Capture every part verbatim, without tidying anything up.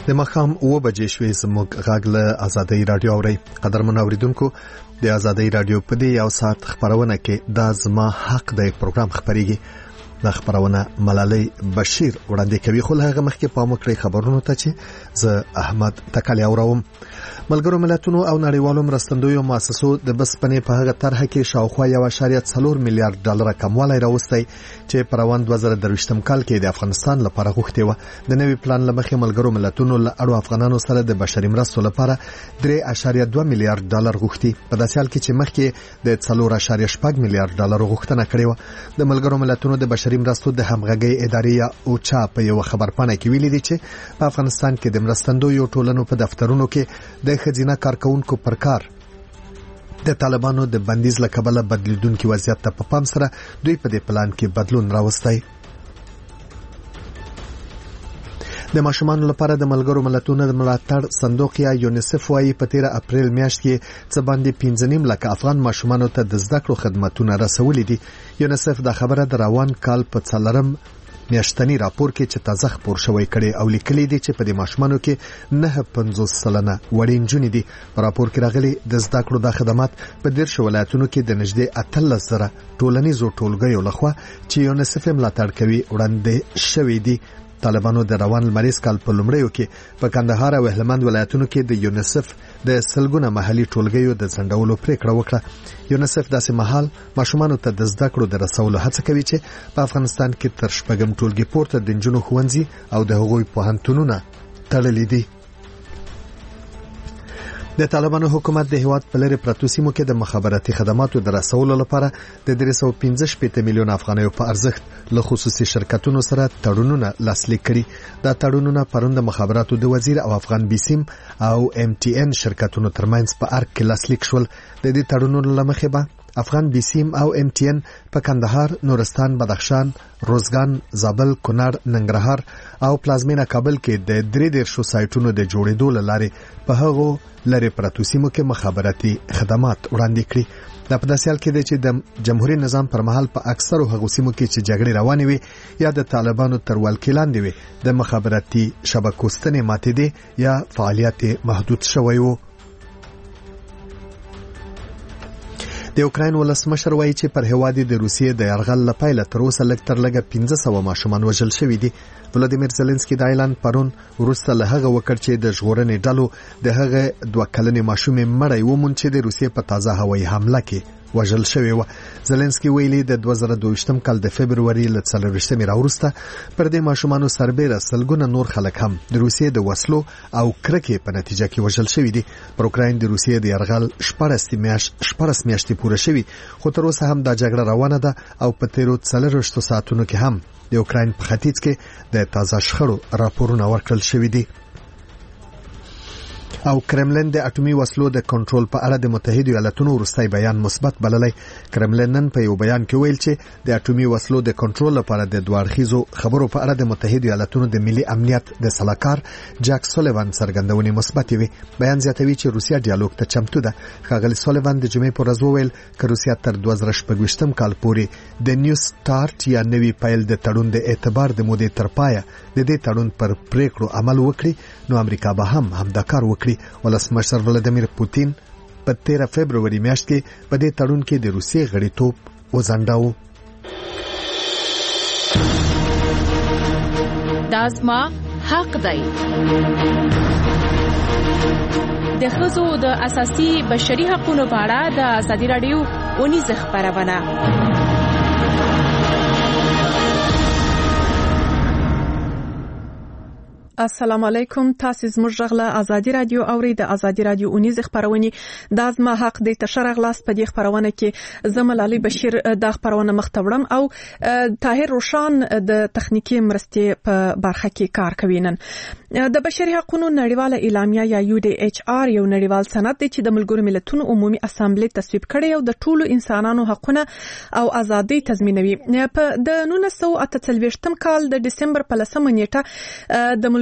د مخام اوه بجې شوې زموږ غږ له آزادۍ رادیو اوري. قدرمن اوریدونکو، د آزادۍ رادیو په دې یو ساعت خبرونه کې دا زما حق د پروګرام خبريږي. د خبرونه ملالۍ بشیر وړاندې کوي، خو هغه مخکې په مکرې خبرونو ته چې زه احمد تکلی اوروم. ملګرو ملتونو او نړیوالو مرستندویو مؤسسو د بسپنې په هغه طرحه کې شاوخوا یو اشاریه څلور میلیارډ ډالر کموالی راوستی چې په روان دوه زره درویشتم کال کې د افغانستان لپاره غوښتي و. د نوي پلان لمخې ملګرو ملتونو له اړو افغانانو سره د بشري مرستو لپاره درې اشاریه دوه میلیارډ ډالر غوښتي، په داسې حال کې چې مخکې د څلور اشاریه شپږ میلیارډ ډالر غوښتنه کړې و. د ملګرو ملتونو د بشري مرستو د همغږۍ ادارې اوچا په یو خبرپاڼه کې ویلي دي چې په افغانستان کې د مرستندویو ټولنو په دفترونو کې د خزینه کارکونکو پر کار د طالبانو د بندیز له کبله بدلیدونکو وضعیت ته په پام سره دوی په دې پلان کې بدلون راوستي. د ماشومانو لپاره د ملګرو ملتونو د ملاتړ صندوق یا یونیسف وايي په تیر اپریل میاشت کې څه باندې پنځه نیم لک افغان ماشومانو ته د زده کړو خدماتونه رسولي دي. یونیسف دا خبره د روان کال په څلورم میاشتنی راپور کې چې تازه خبر شوی کړي او لیکلي دي چې په دې ماشومانو کې نه پنځوس سلنه وړي نجونې دي. په راپور کې راغلي د زده کړو د خدمات په ډیر ولایتونو کې د نږدې اتلس زره ټولنیزو ټولګیو لخوا چې یونیسف ملاتړ کوي وړاندې شوی دي. طالبانو د روان لمریز کال په لومړیو کې په کندهار او هلمند ولایتونو کې د یونیسف د سلګونه محلي ټولګیو د ځنډولو پریکړه وکړه. یونیسف داسې مهال ماشومانو ته د زده کړو د رسولو هڅه کوي چې په افغانستان کې تر شپږم ټولګي پورته د نجونو ښوونځي او د هغوی پوهنتونونه تړلي دي. د طالبانو حکومت د هیواد په لری پرتو سیمو کې د مخابراتي خدماتو د رسولو لپاره د درې سوه پنځه شپږ میلیون افغانیو په ارزښت له خصوصي شرکتونو سره تړونونه لاسلیک کړي. دا تړونونه پرون د مخابراتو د وزیر او افغان بیسیم او ام ټي ان شرکتونو ترمنځ په ارګ کې لاسلیک شول. د دې تړونونو لمخې به افغان بیسیم او ام ټي ان په کندهار، نورستان، بدخشان، روزګان، زابل، کونړ، ننګرهار او پلازمینه کابل کې د درې دیرشو سایټونو د جوړېدو لاره په هغو لری پرتو سیمو کې مخابراتي خدمات وړاندې کړي. دا په داسې حال کې دی چې د جمهوریت نظام پر مهال په اکثرو هغو سیمو کې چې جګړې روانې وي یا د طالبانو تر ولکې لاندې وي د مخابراتي شبکو ستنې ماتې دي یا فعالیت محدود شوی وو. د یوکراین ولسمشر وایي چې پر هوادي د روسیې د یرغل لپاره تر اوسه لږ تر لږه پنځه سوه ماشومان وژل شوي دي. ولادیمیر زيلنسکي د اعلان پرون وروسته له هغه وکړ چې د ژغورنې ډلو د هغه دوه کلنې ماشومې مړی وموند چې د روسیې په تازه هوایي حمله کې وژل شوی و. زيلنسکي ویلي د دوه زره دویشتم کال د فبرवरी ل څلرویشتمې راوروسته پر دې ماشومانو سربېره سلګونه نور خلک هم د روسیې د وسلو او کرکې په نتیجه کې وژل شوی دي. پر اوکراین د روسیې د یرغل شپږ میاشتې پوره شوی، خو تر اوسه هم دا جګړه روانه ده او په تیرو څلرویشتو ساعتونو کې هم د اوکراین په ختیځ کې د تازه شخړو راپورونه ورکړل شوی دي. او کرملین د اټومي وسلو د کنټرول په اړه د متحده ایالاتونو وروستي بیان مثبت بللی. کرملین نن په یو بیان کې ویل چې د اټومي وسلو د کنټرول لپاره د دوه اړخیزو خبرو په اړه د متحده ایالاتونو د ملي امنیت د سلاکار جاک سولیوان څرګندونې مثبت وي. بیان زیاتوي چې روسیا ډیالوګ ته چمتو ده. ښاغلي سولیوان د جمعې پر ورځ وویل چې روسیا تر دوه زره شپږویشتم کال پورې د نیو سٹارټ یا نوي پیل د تړون د اعتبار د مودې تر پایه د دې تړون پر پریکړو عمل وکړي، نو امریکا به هم همدا کار وکړي. ولسمشر ولادیمیر پوتین په تیره فبرवरी میاشت کې په دې تړون کې د روسیې غړیتوب وځنډاوه. دازما حق دی. د ښځو د اساسي بشري حقوقو په اړه د ازادي راډیو اونیز خبرونه. السلام علیکم، تاسو زموږ غږ له ازادي رادیو اوري. د ازادي رادیو اونیز خبرونه د ازما حق د تشرغ لاس په دې خبرونه کې زملالي بشیر د خبرونه مختبرم او طاهر روشان د تخنیکی مرستې په برخه کې کار کوي. نن د بشري حقوقو نړیواله اعلامیه یا یو ډي ایچ آر یو نړیوال سند دی چې د ملګرو ملتونو عمومي اسامبلې تصویب کړي او د ټولو انسانانو حقوقونه او ازادي تضمینوي. په د نولس سوه اته څلوېښتم کال د دسمبر په لسمه نیټه د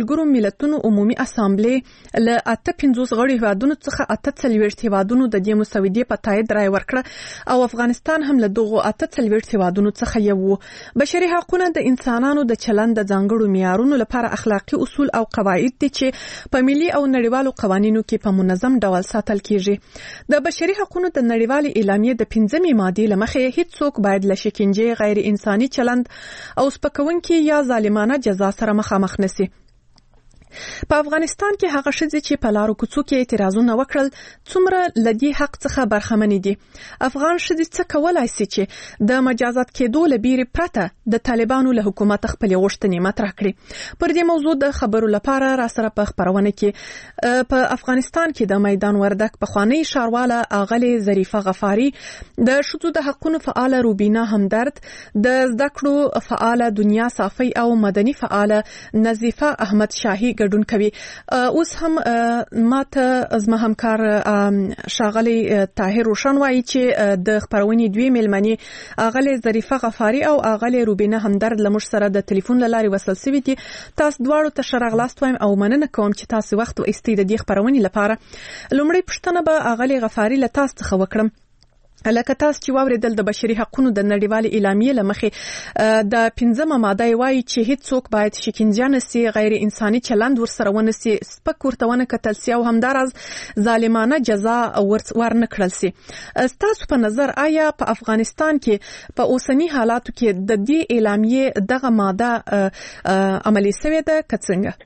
ملګرو ملتونو عمومي اسامبلې له اته پنځوس غړي هیوادونو څخه اته څلوېښت هیوادونو د دې مسودې په تایید رائے ورکړه او افغانستان هم له دغو اته څلوېښت هیوادونو څخه یو و. بشري حقوقونه د انسانانو د چلند د ځانګړو معیارونو لپاره اخلاقی اصول او قواعد دي چې په ملي او نړیوالو قوانینو کې په منظم ډول ساتل کیږي. د بشري حقوقو د نړیوالې اعلامیې د پنځمې مادې لمخې هیڅ څوک باید له شکنجې، غیر انساني چلند او سپکونکي یا ظالمانه جزا سره مخامخ نشي. په افغانستان کې هغه ښځې چې په لارو کوڅو کې اعتراضونه وکړل څومره لدی حق څخه برخمن دي. افغان ښځې څه کولای شي چې د مجازات کېدو لپاره پرته د طالبانو له حکومت خپل غوښتنې مطرح کړي. پر دې موضوع د خبرو لپاره را سره په خبرونه کې په افغانستان کې د میدان وردک پخوانی ښارواله اغلې ظریفه غفاری، د شذو د حقوقو فعال روبینا همدرد، د زده کړو فعال دنیا صافی او مدني فعال نظیفه احمد شاهی ګډون کوي. اوس هم ماته زما همکار شاغلی طاهر روشن وایي چې د خبرونې دوی ملمنې اغلی ظریفه غفاری او اغلی روبینا همدرد لمش سره د ټلیفون لاري وصل سوي دي. تاسو دواړو ته شرغلاست وایم او مننه کوم چې تاسو وخت و استید د خبرونې لپاره. لومړی پښتنه به اغلی غفاری له تاسو څخه وکړم. لکه تاسو چې واوریدل د بشري حقوقو د نړیوالې اعلامیې لمخې د پنځمه ماده وایي چې هیڅ څوک باید شکنجه نشي، غیر انساني چلند ورسره ونشي، سپک ورته ونه کتل شي او همدارز ظالمانه جزا ورنه کړل شي. تاسو په نظر آیا په افغانستان کې په اوسنی حالاتو کې د دې اعلامیې دغه ماده عملي شوې ده که څنګه؟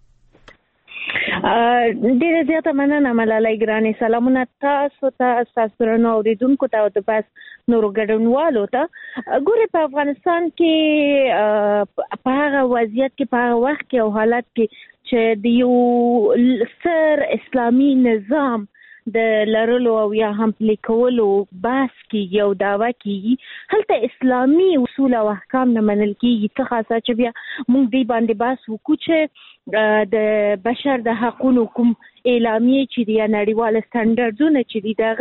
ډیره زیاته مننه ملالۍ ګرانې. سلامونه تاسو ته، تاسو درنو اوریدونکو ته او د بس نورو ګډونوالو ته. ګورې په افغانستان کې په هغه وضعیت کې، په هغه وخت کې او حالت کې چې د یو ستر اسلامي نظام د لرلو او یا هم پلي کولو بحث کېږي او دعوه کېږي، هلته اسلامي اصول او احکام نه منل کېږي. څه خاصه چې بیا موږ دې باندې بحث وکړو چې د بشر د حقوقو کوم اعلامیې چې دی نړیوال سټانډرډونه چې دی دغه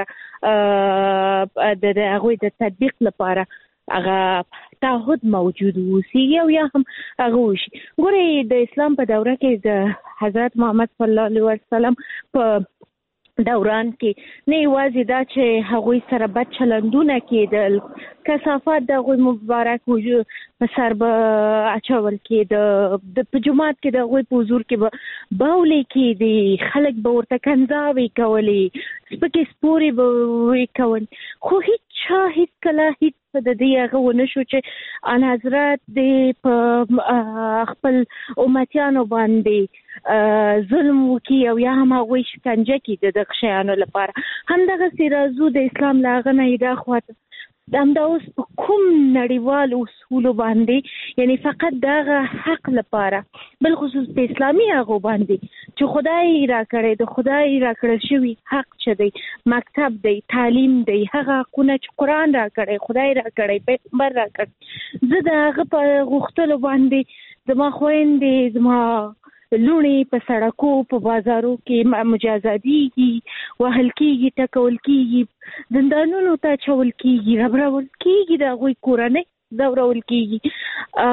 لپاره د هغوی د تطبیق لپاره هغه تعهد موجود وسی او یا هم هغه وشي. ګورې د اسلام په دوره کې د حضرت محمد صلی الله علیه وسلم په دوران کې نه یوازې دا چې هغوی سره بد چلندونه کېدل، کثافات د هغوی مبارک وجود په سر به اچول کېده، د په جومات کې د هغوی په حضور کې به بولې کېدې، خلک به ورته کنځاوې کولې، سپکې سپورې به ویې کول، خو هیڅ چا هیڅ کله هیڅ د دې هغه ونه شو چې ان حضرت دې په خپل امتیانو باندې ظلم وکړي او یا هم هغوی شکنجه کړي د دغه شیانو لپاره. همدغسې راځو د اسلام له هغه نه دا خواته همدا اوس په کوم نړیوال اصولو باندې، یعنی فقط دغه حق لپاره، بالخصوص په اسلامي هغو باندې چې خدای را کړی، د خدای را کړی شوي حق چې دی، مکتب دی، تعلیم دی، هغه حقونه چې قرآن را کړی، خدای را کړی، پیغمبر را کړی، زه د هغه په غوښتلو باندې زما خویندې، زما لوڼې په سړکو په بازارو کې مجازاتېږي، وهل کېږي، ټکول کېږي، زندانونو ته اچول کېږي، ربړول کېږي، د هغوی کورنۍ ځورول کېږي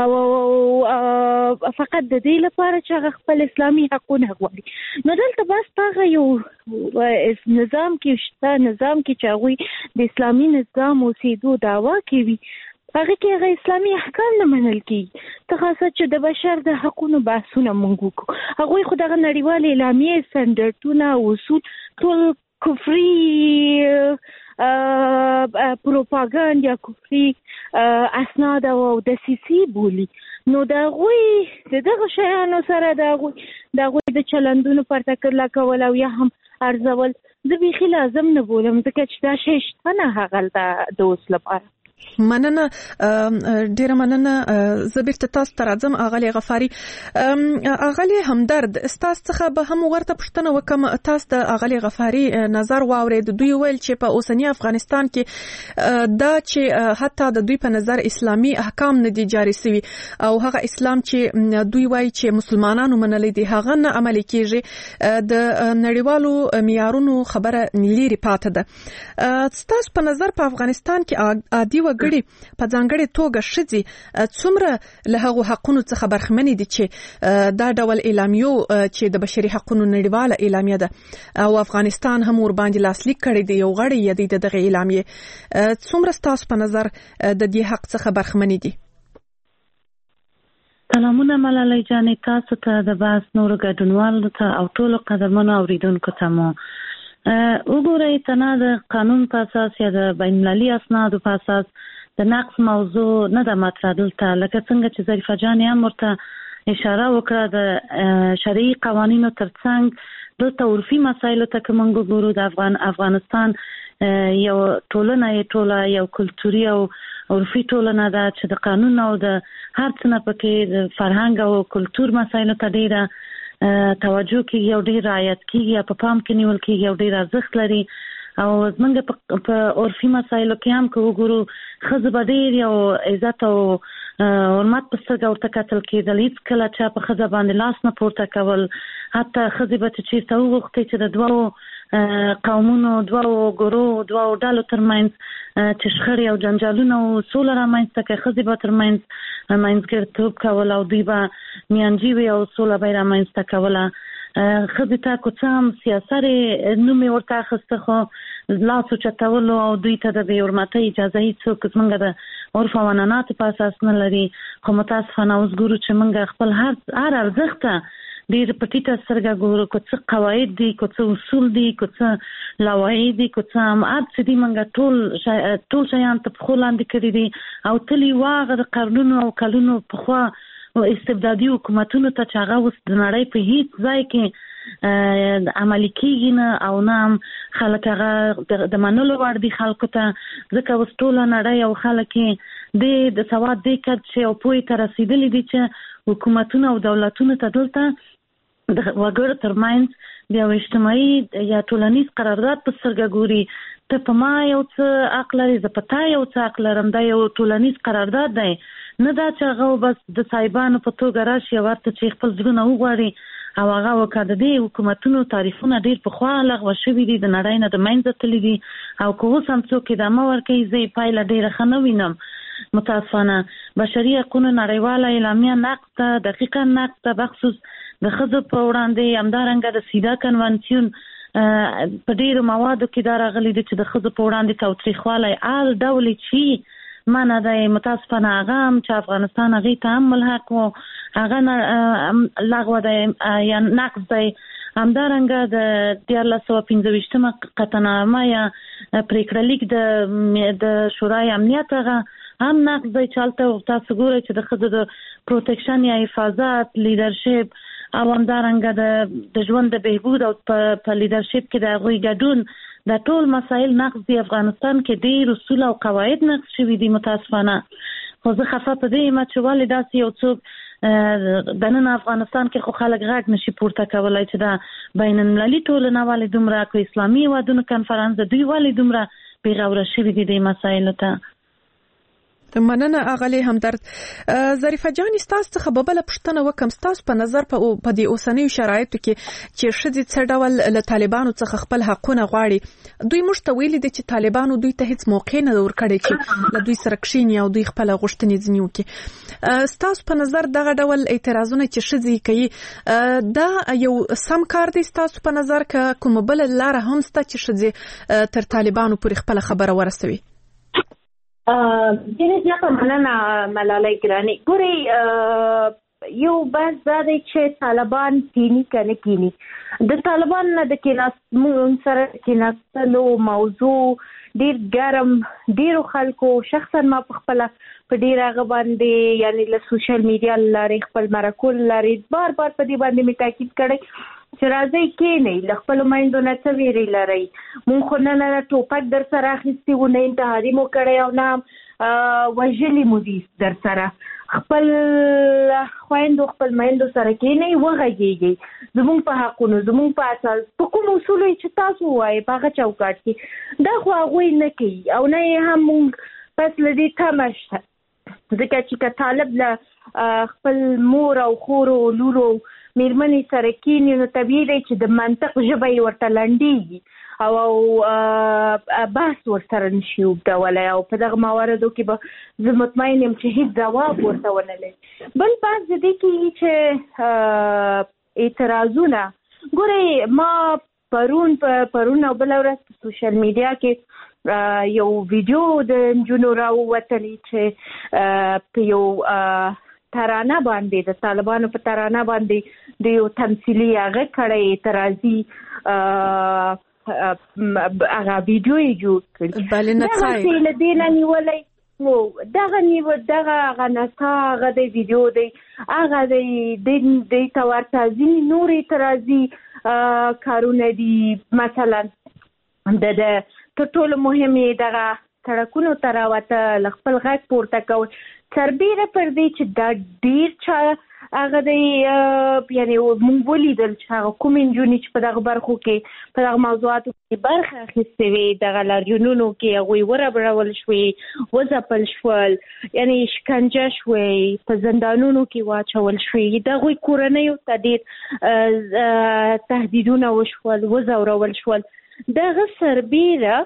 او فقط د دې لپاره چې هغه خپل اسلامي حقونه غواړي. نو دلته بس په هغه یو نظام کې شته، نظام کې چې هغوی د اسلامي نظام اوسېدو دعوا کوي، هغه کې هغه اسلامي احکام نه منل کېږي. څه خاصه چې د بشر د حقونو بحثونه موږ وکړو، هغوی خو دغه نړیوالې اعلامیې سټانډرډونه او اصول ټول کفري پروپاګاندا یا کفري اسناد او دسیسې بولي. نو د هغوی د دغه شیانو سره د هغوی د چلندونو پرتکله کول او یا هم ارزول زه بیخي لازم نه بولم، ځکه چې دا شی شته نه هغلته د اوس لپاره. مننه، ډیره مننه. زه بیرته تاسو ته راځم اغلی غفاری. اغلی همدرد، تاسو څخه به هم ورته پوښتنه وکم، تاسو د اغلی غفاری نظر واورید. دوی ویل چې په اوسنی افغانستان کې دا چې حتی د دوی په نظر اسلامي احکام نه دي جاری شوي او هغه اسلام چې دوی وایي چې مسلمانانو منلی دي هغه نه عملي کیږي، د نړیوالو معیارونو خبره لري پاتې ده. تاسو په نظر په افغانستان کې عادي وګړي په ځانګړي توګه شذي څومره له هغه حقونو څخه برخمنې دي چې دا ډول اعلامیو چې د بشري حقوقو نړیواله اعلامیه ده او افغانستان هم ور باندې لاسلیک کړی دی یو غړی دی دغه اعلامیه څومره ستاسو په نظر د دې حق څخه برخمنې دي؟ سلامونه ملالۍ جانې، تاسو ته د باس نورو ګډونوالو ته او ټولو قدرمنو اوریدونکو ته مو وګورئ تنه د قانون په اساس یا د بین المللي اسنادو په اساس د نقض موضوع نه ده مطرح دلته، لکه څنګه چې ظریفه جانې هم ورته اشاره وکړه د شرعي قوانینو ترڅنګ دلته عرفي مسایلو ته که موږ وګورو د افغان افغانستان یو ټولنه یې ټوله یو کلتوري او عرفي ټولنه ده چې د قانون او د هر څه نه پکې د فرهنګ او کلتور مسایلو ته ډېره توجه کیږي او ډېر رعایت کیږي او په پام کې نیول کیږي او ډېر ارزښت لري. او زمونږ په عرفي مسایلو کې هم که وګورو ښځو به ډېر یو عزت او حرمت په سترګه ورته کتل کېدل، هېڅکله چا په ښځه باندې لاس نه پورته کول، حتی ښځې به چې چېرته وغوښتې چې د دوو قومونو دوو ګروو دوو ډلو ترمنځ چې شخړې او جنجالونه او سوله رامنځته کړي، ښځې به ترمنځ منځګړیتوب کول او دوی به میانجي وي او سوله به یې رامنځته کوله. ښځې ته که څه هم سیاسرې نوم یې ورته اخیسته خو لاس اوچتولو او دوی ته د بې حرمتۍ اجازه هېڅوک زموږ د عرف او عنعناتو په اساس نه لري. خو متاسفانه اوس ګورو چې موږ خپل هر هر ارزښت ته ډېر په ټیټه سترګه ګورو، که څه قواعد دي، که څه اصول دي، که څه لوایح دي، که څه هم هر څه دي، موږ ټول ټول شیان ته پښو لاندې کړي دي او تل یې واغه د قرنونو او کلونو پخوا استبدادي حکومتونو ته چې هغه اوس د نړۍ په هیڅ ځای کې عملي کېږي نه او نه هم خلک هغه د منلو وړ دي خلکو ته، ځکه اوس ټوله نړۍ او خلک یې د سواد دې کړ چې او پوهې ته رسېدلي دي چې حکومتونه او دولتونو ته دلته د وګړو ترمنځ د یو اجتماعي یا ټولنیز قرارداد په سترګه ګوري، ته په ما یو څه حق لرې، زه په تا یو څه حق لرم، دا یو ټولنیز قرارداد دی، نه دا چې هغه بس د صاحبانو په توګه راشي او ورته چې خپل زړونه وغواړي او هغه وکړه. د دې حکومتونو تعریفونه ډېر پخوا لغوه شوي دي، د نړۍ نه د منځه تللي دي او که اوس هم څوک ادامه ورکوي زه یې پایله ډېره ښه نه وینم. متاسفانه بشري حقونو نړیواله اعلامیه نقض ده، دقیقا نقض ده، بخصوص د ښځو په وړاندې. همدارنګه د سیدا کنوانسیون په ډېرو موادو کې دا راغلي دي چې د ښځو په وړاندې تاوتریخوالی هر ډول چې منع دی. متاسفانه هغه هم چې افغانستان هغې ته هم ملحق و هغه لغوه دی یا نقض دی. همدارنګه د دیارلس سوه پنځه ویشتمه قطعنامه یا پرېکړه لیک د شورای امنیت هغه هم نقض دی چې هلته تاسو ګورئ چې د ښځو د پروتکشن یا حفاظت، لیدرشپ او همدارنګه د ژوند د بهبود او په لیدرشپ کې د هغوی ګډون، دا ټول مسایل نقض دي. افغانستان کې ډېر اصول او قواعد نقض شوي دي متاسفانه. خو زه خفه په دې یم چې ولې داسې یو څوک دننه افغانستان کې خو خلک غږ نشي پورته کولی چې دا بین المللي ټولنه ولې دومره که اسلامي هېوادونو کنفرانس د دوی ولې دومره بې غوره شوي دي دې مسایلو ته. مننه اغلی همدرد. ظریفه جان ستاسو څخه به بل پوښتنه وکم، ستاسو په نظر په دې اوسنیو شرایطو کې چې ښځې څه ډول له طالبانو څخه خپل حقونه غواړي، دوی موږ ته ویلي دي چې طالبانو دوی ته هیڅ موقع نه ورکړي چې له دوی سره کښیني او دوی خپل غوښتنې ځنې وکړي. ستاسو په نظر دغه ډول اعتراضونه چې ښځې کوي دا یو سم کار دی ستاسو په نظر، که کوم بل لاره هم شته چې ښځې تر طالبانو پورې خپل خبره ورسوي؟ ډېره زیاته مننه ملالۍ ګرانې. ګورئ یو بحث دا دی چې طالبان کینی که نه کینی. د طالبان نه د کیناستمون سره کیناستلو موضوع ډېر ګرم، ډېرو خلکو شخصا ما په خپله په ډېر هغه باندې یعنې له سوشل میډیا له لارې خپل مرکو له لارې بار بار په دې باندې مې تاکید کړی چې راځئ کېنئ، له خپلو میندو نه څه ویرې لرئ. مونږ خو نه نه ټوپک در سره اخیستي وو، نه انتحاري مو کړی او نه وژلي مو دي در سره. خپل خویندو خپل میندو سره کېنئ، وغږېږئ زمونږ په حقونو، زمونږ په اساس په کوم اصولو چې تاسو ووایئ په هغه چوکاټ کې. دا خو هغوی نه کوي او نه یې هم مونږ پس له دې تمه شته، ځکه چې که طالب له خپل مور او خورو لورو میرمنې سره کینی نو طبیعي دی چې د منطق ژبه یې ورته لنډېږي او بحث ورسره نشي وکولای او په دغه مواردو کې به زه مطمئن یم چې هیڅ ځواب ورته ونه لري. بل بحث د دې کې چې اعتراضونه ګورئ ما پرون پرون او بل ورځ په سوشل میډیا کې یو ویډیو د نجونو راووتلی چې په یو ترانه باندې د طالبانو په ترانه باندې د یو تمثیلي هغه کړی اعتراضي هغه ویډیو یې جوړ کړ. بله نڅای دغه له دې نه نیولی و دغه نیو دغه هغه نڅا هغه د ویډیو دی هغه د د ته ورته ځینې نور اعتراضي کارونه دي. مثلا د تر ټولو مهم یې دغه سړکونو ته راوته له خپل غږ پورته کول سربیره پر دې چې دا ډېر چا هغه دی یعنې موږ ولیدل چې هغه کومې نجونې چې په دغه برخو کې په دغه موضوعاتو کې برخه اخیستې وې دغه لاریونونو کې هغوی وربړول شوې وځپل شول یعنې شکنجه شوې په زندانونو کې واچول شوې د هغوی کورنیو ته ډېر تهدیدونه وشول وځورول شول. دغه سربیره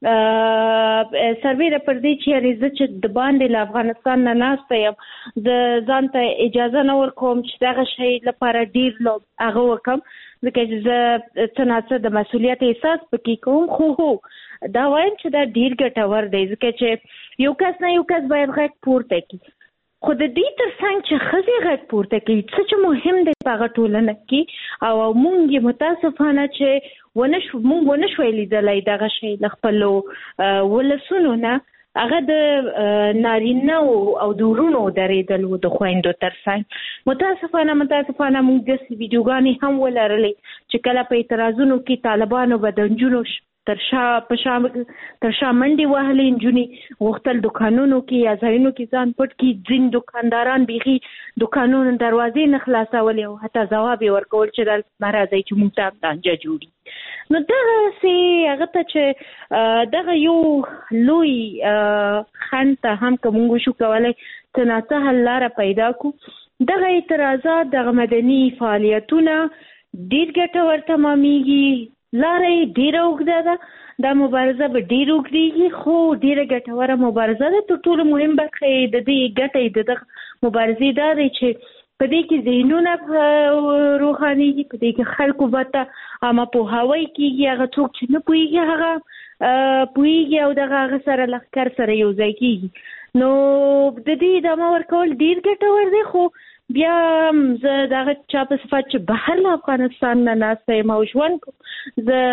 سربیره پر دې چې یعنې زه چې د باندې له افغانستان نه ناسته یم زه ځان ته اجازه نه ورکوم چې دغه شی لپاره ډېر لوب هغه وکړم ځکه چې زه څه نه څه د مسؤلیت احساس پکې کوم. خو هو دا وایم چې دا ډېر ګټور دی ځکه چې یو کس نه یو کس باید غږ پورته کړي خو د دې تر څنګ چې ښځې غږ پورته کوي څه چې مهم دی په هغه ټولنه کې او موږ یې متاسفانه چې ونه شو موږ ونه شوی لیدلی دغه شی له خپلو ولسونو نه هغه د نارینه او د ورونو درېدل و د خویندو تر څنګ. متاسفانه متاسفانه موږ داسې ویډیوګانې هم ولرلې چې کله په اعتراضونو کې طالبانو به د نجونو تر شا په شا تر شا منډې وهلې نجونې غوښتل دکانونو کې یا ځایونو کې ځان پټ کړي. ځینې دکانداران بیخي دکانونو دروازې نه خلاصولې او حتی ځواب یې ورکول چې دلته مه راځئ چې موږ ته لانجه جوړي. نو دغسې هغه ته چې دغه یو لوی خنډ ته هم که موږ وشو کولی څه ناڅه حل لاره پیدا کړو. دغه اعتراضات دغه مدني فعالیتونه ډېر ګټور تمامیږي. لاره یې ډېره اوږده ده دا مبارزه به ډېر اوږدېږي خو ډېره ګټوره مبارزه ده. تر ټولو مهم برخه یې د دې ګټه یې د دغه مبارزې دا دی چې په دې کې ذهنونه روښانېږي په دې کې خلکو به ته عامه پوهاوی کېږي هغه څوک چې نه پوهېږي هغه پوهېږي او دغه هغه سره لښکر سره یو ځای کېږي. نو د دې ادامه ورکول ډېر ګټور دی خو بیا زه دغه چا په صفت چې بهر له افغانستان نه ناسته یم او ژوند کوم زه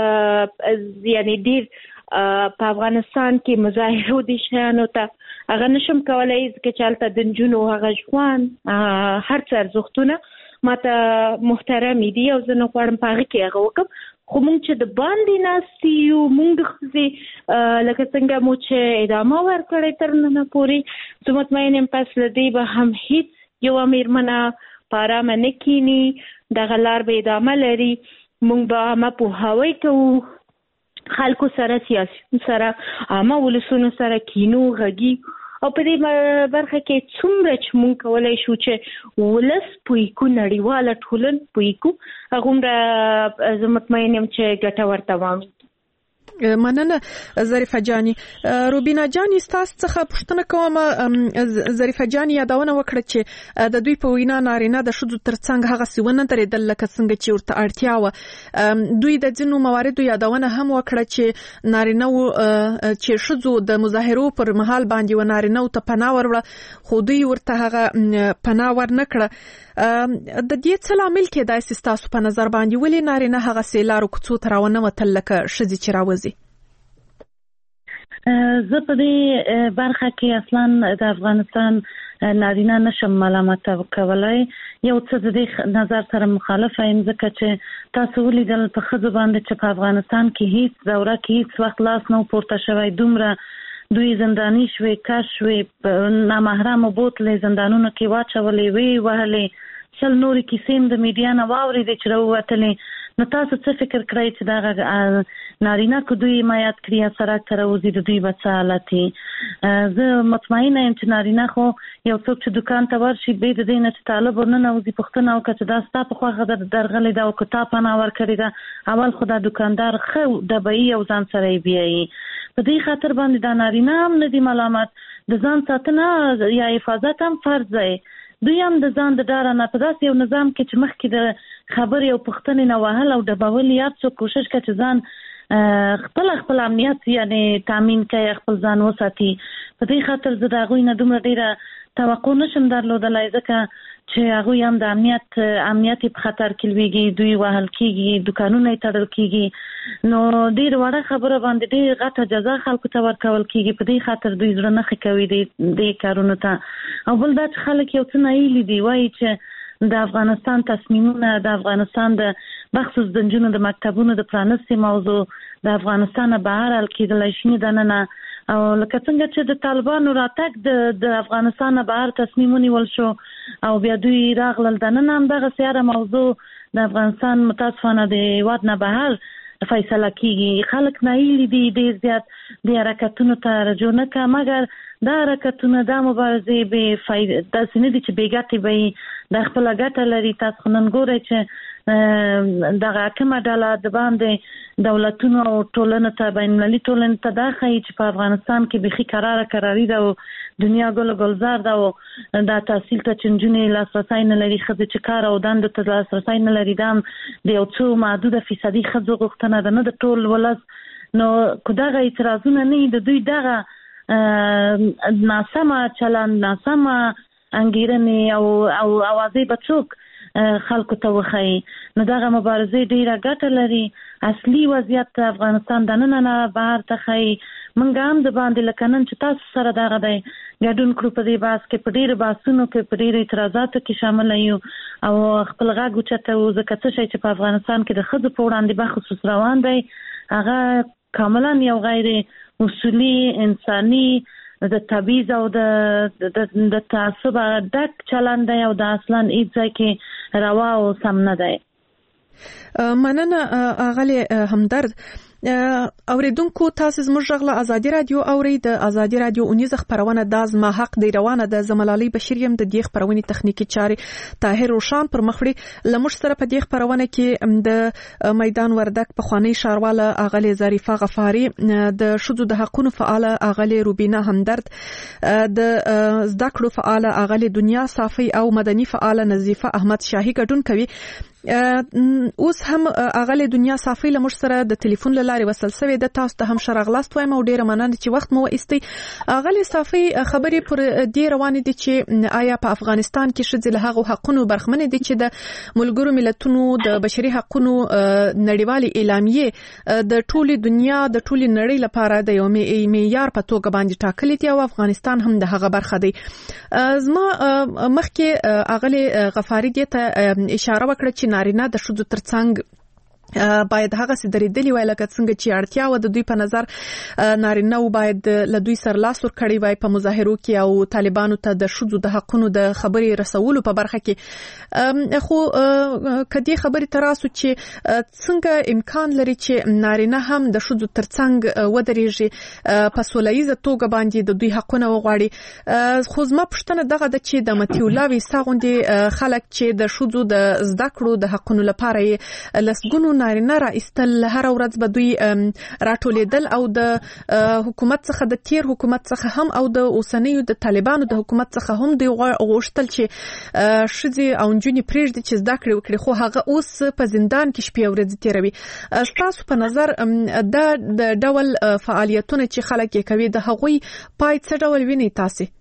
یعنې ډېر په افغانستان کې مظاهرو دې شیانو ته هغه نشم کولی ځکه چې هلته د نجونو هغه ژوند هر څه ارزښتونه ما ته محترمې دي او زه نه غواړم په هغه کې هغه وکړم. خو موږ چې د باندې ناستې یو موږ ښځې لکه څنګه مو چې ادامه ورکړی تر ننه پورې زه مطمئن یم پس له دې به هم هېڅ یو میرمنه په ارامه نه کینی دغه لار به ادامه لري. موږ به عامه پوهاوی کوو خلکو سره سیاسیون سره عامه ولسونو سره کینو غږیږو او په دې برخه کې څومره چې موږ کولی شو چې ولس پوه کړو نړیواله ټولنه پوه کړو هغومره زه مطمئن یم چې ګټور تمام. مننه ظریفه جاني. روبینا جاني ستاسو څخه پوښتنه کوم. ظریفه جاني یادونه وکړه چې د دوی په وینا نارینه د ښځو ترڅنګ هغه سیونه درېدل لکه څنګه چې ورته اړتیا وه. دوی د ځینو مواردو یادونه هم وکړه چې نارینه چې ښځو د مظاهرو پر مهال باندې و نارینه ته پناه وروړه خو دوی ورته هغه پناه ورنه کړه. د دې څه لامل کېدای شي ستاسو په نظر باندې ولې نارینه هغسې لارو کوڅو ته راونوتل لکه ښځې چې راوځي؟ زه په دې برخه کې اصلا د افغانستان نارینه نشم ملامت کولای. یو څه د دې نظر سره مخالفه یم ځکه چې تاسو ولیدل په ښځو باندې چې په افغانستان کې هیڅ دوره کې هیڅ وخت لاس نه پورته شوی دومره دوی زندانی شوې کش شوې نامحرمو بوتلې زندانونو کې واچولې وی وهلې شل نورې کیسې د میډیا نه واورېدې چې راووتلې نو تاسو څه فکر کړئ چې دا نارینه کو دوی مایات کړی سره کروزي د دوی بچا حالتي زه مطمئنه یم چې نارینه خو یو څوک چې دکان ته ورشي به د دې نه چې طالب ورننه وزي پښتنه او کچ دا ستا په خوغه درغلې دا او کتاب نه ور کړی دا اول خدای دکاندار خو د بې یو ځان سره بیایي په دې خاطر باندې دا نارینه هم نه دي ملامت د ځان ساتنه یا حفاظت هم فرض دی دوی هم د ځان د ډار نه په داسې یو نظام کې چې مخکې د خبرې او پښتنې نه وهل او د باول یا څو کوشش کوي چې ځان خپل خپل امنیت یعنی تامین کوي خپل ځان وساتي په دې خاطر زه دا غوښنه دومره ډیره توقع نشم درلودلای ځکه چې هغه هم د امنیت امنیت په خطر کې لويږي دوی وهل کیږي دکانونه تړل کیږي نو ډیر وړه خبره باندې ډیر غټه جزا خلکو ته ورکول کیږي په دې خاطر دوی زړه نه خکوي دې کارونه ته او بل دا چې خلک یو څه نه ایلي دی وایي چې د افغانستان تصمیمونه د افغانستان د بخصوص د جنونو د مکتبونو د پرانستي موضوع د افغانستان بهر ال کېدلای شي دننه او لکه څنګه چې د طالبانو راتګ د د افغانستان بهر تصمیمونه ول شو او بیا دوی راغلل دننه هم دغه سیاره موضوع د افغانستان متاسفانه د واد نه بهر فیصله کیږي خلک نه ایلي دي ډیر زیات د حرکتونو ته رجوع نه کوي مګر دا حرکتونه د مبارزې به فائدې د سینې دي چې بیګاتې به د خپل ګټه لري تاسو نن ګورئ چې دغه کومه ډله د باندې دولتونو او ټولنې ته بین المللي ټولنې ته دا ښیي چې په افغانستان کې بخي قراره قراري ده او دنیا ګل ګلزار ده او دا تحصیل ته چې نجونې لاسرسی نه لري ښځې چې کار او دندو ته لاسرسی نه لري دا د یو څو محدوده فیصدي ښځو غوښتنه ده نه د ټول ولس نو که دغه اعتراضونه نه د دوی دغه ناسمه چلند ناسمه انګیرنې او او اوازې به څوک خلکو ته وښایي نو دغه مبارزې ډیره ګټه لري اصلي وضعیت افغانستان دننه نه بهر ته ښایي موږ هم د باندې لکه نن چې تاسو سره دغه دی ګډون کړو په دې بحث کې په ډیرو بحثونو کې په ډیرو اعتراضاتو کې شامل یو او خپل غږ اوچته وو ځکه څه شی چې په افغانستان کې د ښځو په وړاندې بخصوص روان دی هغه کاملا یو غیر اصولي انساني د تبعیض او د د تعصب ډک چلند دی او د اصلا هیڅ ځای کې روا او سم نه دی مننه اغلی همدرد اوریدونکو تاسو زموږ غږ له ازادي رادیو اوري د ازادي رادیو اونیز خبرونه د زما حق دی روانه د زملالي بشیر يم د دې خبرونې تخنیکی چاري طاهر روشان پر مخړي لمش سره په دې خبرونه کې د میدان وردک په خوانی شارواله اغلی ظریفه غفاری د شذو د حقونو فعال اغلی روبینا همدرد د زده کړو فعال اغلی دنیا صافي او مدني فعال نظیفه احمد شاهي ګډون کوي اوس هم اغلی دنیا صافي لمر سره د ټلیفون لاري وصل سوي د تاسو ته هم شرغلاست وایم او ډیره مننه چې وخت مو ایستي اغلی صافي خبرې پر دې روان دي چې آیا په افغانستان کې شذ له هغه حقونو برخمن دي چې د ملګرو ملتونو د بشري حقونو نړیوالي اعلامیه د ټولي دنیا د ټولي نړۍ لپاره د یو معیار په توګه باندې ټاکلي دي او افغانستان هم د هغه برخه دی زما مخکې اغلی غفاری دې ته اشاره وکړه چې نارینه د شذو ترڅنګ باید هغه سي درېدلی وای لکه څنګه چې اړتیا و د دوی په نظر نارینه و باید له دوی سر لاس ور کړی وای په مظاهرو کې او طالبانو ته د شذو د حقونو د خبري رسولو په برخه کې خو کدي خبري تراسو چې څنګه امکان لري چې نارینه هم د شذو ترڅنګ ودرېږي په سولهیزه توګه باندې د دوی حقونه وغواړي خو زما پښتنه دغه د چې د متیولاوي ساغوندي خلک چې د شذو د زده کړو د حقونو لپاره لسګونو نارینه را استل هر ورځ به دوی راټولیدل او د حکومت څخه د تیر حکومت څخه هم او د اوسنیو د طالبانو د حکومت څخه هم دوی غوښتل چې شذي او نجونې پرېږدي چې زده کړې وکړي خو هغه اوس په زندان کې شپې ورځې تیروي تاسو په نظر د ډول فعالیتونه چې خلک یې کوي د هغوی پای څه ډول ویني تاسو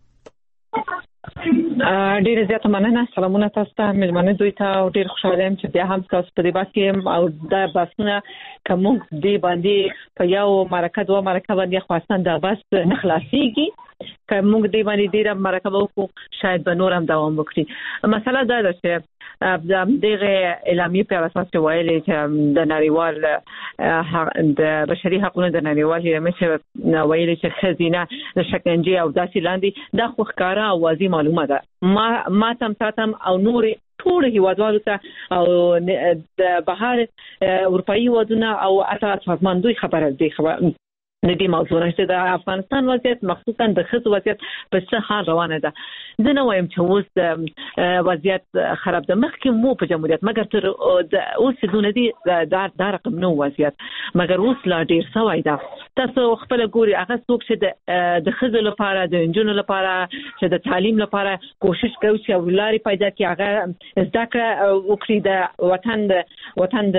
ډیر زیات مننه سلامونه تاسو ته مېلمانه دوی ته او ډیر خوشاله یم چې بیا هم تاسو په دې بحث کې او دا بحثونه کوم دی باندې په یو مرکه دوه مرکه باندې خاصن دا بحث نه خلاصيږي کوم دی باندې ډیر مرکه وکړو شاید به نور هم دوام وکړي مسله دا ده چې د دغه اعلامیه په اساس ویلي چې د نړیوال د بشري حقوقو د نړیوال اعلامیه ویلي چې خزینه د شکنجه او داسې لاندې د خو ښکارا او واضح معلومه ده ما ما تم تاسو او نور ټول هیوادوالو ته او د بهر اروپאי ودونه او اته سازماندوی خبره دی خبره د دې موضوع نه د افغانستان وضعیت مخصوصا د خځو وضعیت په څه حال روانه ده. زه نه وایم چې اوس وضعیت خراب ده، مخکې مو په جمهوریت مګر تر اوس دونه دي دا دا رقم نو وضعیت مګر اوس لا ډیر سوی ده. تاسو خپل ګوري هغه څوک چې د د خځو لپاره د انجونو لپاره چې د تعلیم لپاره کوشش کوي چې ولاري پیدا کړي هغه زده کړه وکړي د وطن د وطن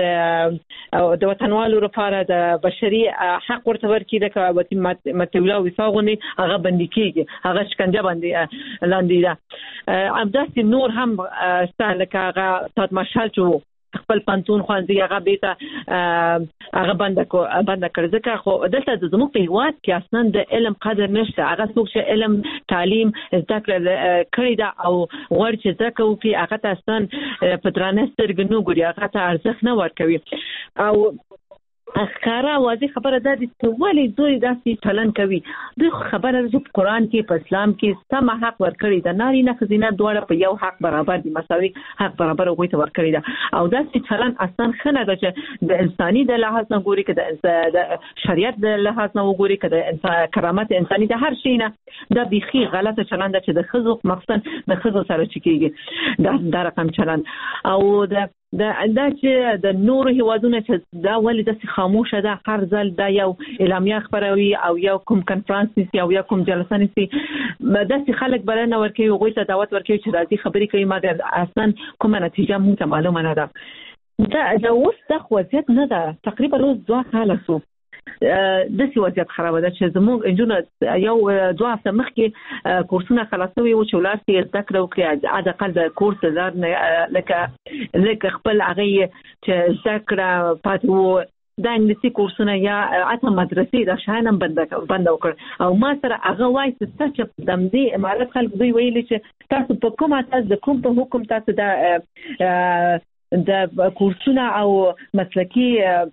د د وطنوالو لپاره د بشري حق ورته ورکړي د وطن متولا وساغونی هغه بندي کیږي هغه شکنجه باندې لاندې ده. امداسي نور هم سهل کاغه تات مشال چو خپل پانتون خوانځي هغه بیت هغه بند کو بند کړ ځکه خو دلته د زموږ په هیواد کې اصلا د علم قدر نشته. هغه څوک چې علم تعلیم زده کړی دا او غوړ چې زده کوي هغه تاسو په درانه سترګې نو ګوري هغه ته ارزښت نه ورکوي. او اخکارا واضح خبره ده چې ولی دوی داسې چلن کوي. دوی خبره ده په قرآن کې په اسلام کې سم حق ورکړي ده، ناري نه خزینه دواړه په یو حق برابر دي، مساوي حق برابر غوي ته ورکړي ده. او داسې چلن اصلا خنه ده چې د انساني د لحاظ نه ګوري کې د شریعت د لحاظ نه وګوري کې د کرامت انساني د هر شي نه دا بيخي غلطه چلن ده چې د خزو مخصن د خزو سره چکیږي دا دا رقم چلن. او د دا دا چې د نور هیوادونو چې دا ولې د خاموشه ده هر ځل دا یو اعلامیه خبروي او یو کوم کانفرنس نسی او یو کوم جلسه نسی داسې خلک بلنه ورکوي غوي ته دعوت ورکوي چې راځي خبرې کوي مګر اصلا کومه نتیجه موږ معلومه نه ده. دا دا اوس د وضعیت نه ده تقریبا روز دوه کاله سو د سی وضعیت خراب ده چې زموږ انجونو یو دوه هفته مخکې کورسونه خلاصوي او چې ولاسي زده کړو کې عاد اقل د کورس زار لکه لکه خپل هغه چې زده کړه پاتو د انګلیسي کورسونه یا اته مدرسې د شاینم بند بند وکړ او ما سره هغه وایي چې د دې امارات خلک دوی ویلي چې تاسو په کومه تاسو د کوم په حکم تاسو د د کورسونه او مسلکی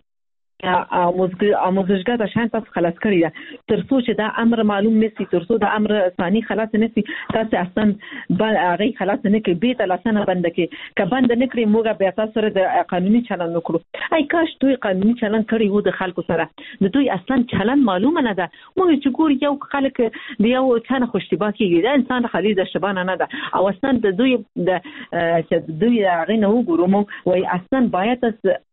اموزجګه د شان تاسو خلاص کړی ده ترڅو چې دا امر معلوم نشي ترڅو دا امر ثاني خلاص نشي تاسو اصلا هغه خلاص نه کې به تلاسنه بند کې ک بند نه کړی موږ بیا تاسو سره د قانوني چلن وکړو. اي کاش دوی قانوني چلن کړی وو د خلکو سره د دوی اصلا چلن معلومه نه ده. موږ چې ګور یو خلک دی یو څنګه خوشتبا کیږي دا انسان خالي د شبانه نه ده او اصلا د دوی د چې دوی هغه نه وګورو مو وای اصلا باید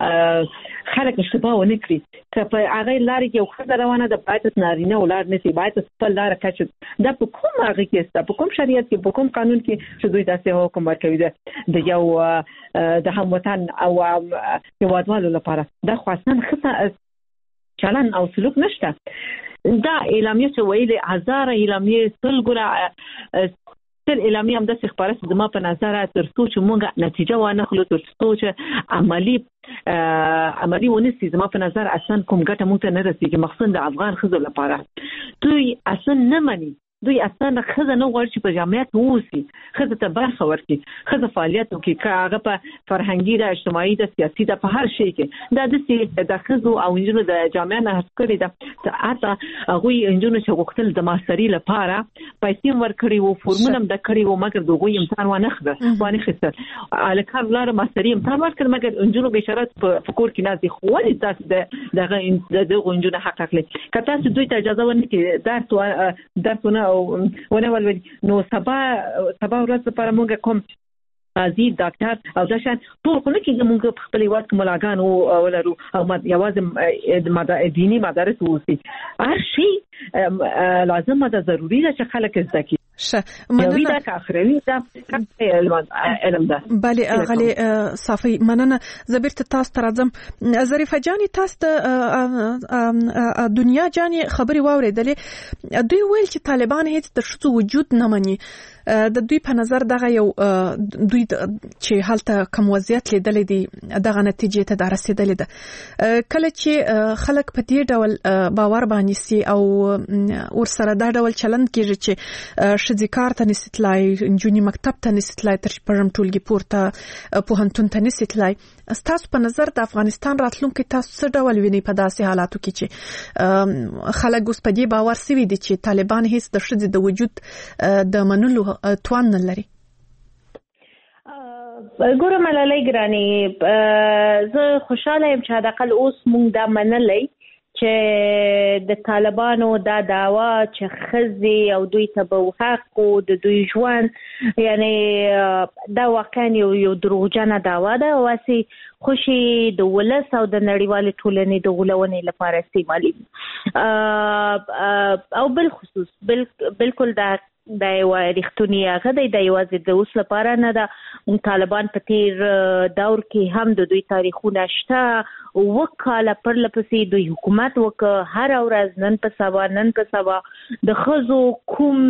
خلک شبا نکري که په هغه لارې کې خو روانه ده باید نارینه ولر نسی باید خپل لار کچ دا په کوم هغه کې است په کوم شریعت کې په کوم قانون کې چې دوی تاسو حکم ورکوي ده د یو د هموطن او هیوادوالو لپاره دا خاصن خصه چلن او سلوک نشته. دا اعلامیه چې ویلي هزار اعلامیه سلګره تر اعلامیه هم د خبرې زما په نظر تر څو چې موږ نتیجه وانه خلو تر څو چې عملی عملی ونسی زما په نظر اصلا کوم ګټه مونږ ته نه رسیږي مخصوصا د افغان خزو لپاره. دوی اصلا نه مني دوی اصلا خزه نه غواړي چې په جامعات ووسی خزه ته برخه ورکړي خزه فعالیت وکړي کاغه په فرهنګي د اجتماعي د سیاسي د په هر شي کې دا د سي د خزو او انجونو د جامعه نه هڅکړي ده حتی هغه انجونو چې غوښتل د ماستري لپاره پیسې ورکړي وو فورمونه د کړي وو مګر دغه امتحان ونه خبر باندې خسر الکار لار ماستري امتحان ورکړ مګر انجونو به شرط په فکر کې نازي خو ولې تاسو د دغه دغه انجونو حق اخلي کته چې دوی ته اجازه ورنکړي درس درسونه ونه ولول نو سبا سبا ورځ لپاره موږ کوم ازي ډاکټر او ځکه ټول خلک چې موږ په خپل وخت ملاقات او ولرو او یوازې د دینی مدارس ووسی هر شي لازم ده ضروري ده چې خلک زده کړي. شه مننه کا اخروی دا علم ده. بله غلي صافي مننه زبرت تاسو ترځم ظریفه جاني تاسو د دنیا جاني خبري واوریدلې دوی ویل چې طالبان هیڅ د شتو وجود نه مني د دوی په نظر دغه یو دوی چې حالته کوم وضعیت لیدلې دي دغه نتیجې ته رسیدلې ده کله چې خلک په دې ډول باور باندې سي او ور سره دا ډول چلند کیږي چې شذ کار ته نسیتلای انجونی مکتب ته نسیتلای تر پرم ټولګي پورته پوهنتون ته نسیتلای تاسو په نظر د افغانستان راتلونکي تاسو څه ډول ویني په داسې حالاتو کې چې خلک اوس په دې باور سوي دي چې طالبان هیڅ د شذ د وجود د منلو توان نه لري؟ ګوره ملالۍ ګراني زه خوشاله یم چې حداقل اوس مونږ دا منلای چې د طالبانو دا دعوا چې ښځې او دوی ته به حق او د دوی ژوند یعنی دا واقعا یو یو دروغجنه دعوا ده او اسی خوشي د ولس او د نړیوالې ټولنې د غولونې لپاره استعمالي او بل خصوص بالکل دا دا یو رښتونی هغه دی د یوازې د اوس لپاره نه ده طالبان په تیر دور کې هم د دوی تاریخونه شته وکاله پر لپسې دوی حکومت وکړه هر ورځ نن په سبا نن په سبا د ښځو کوم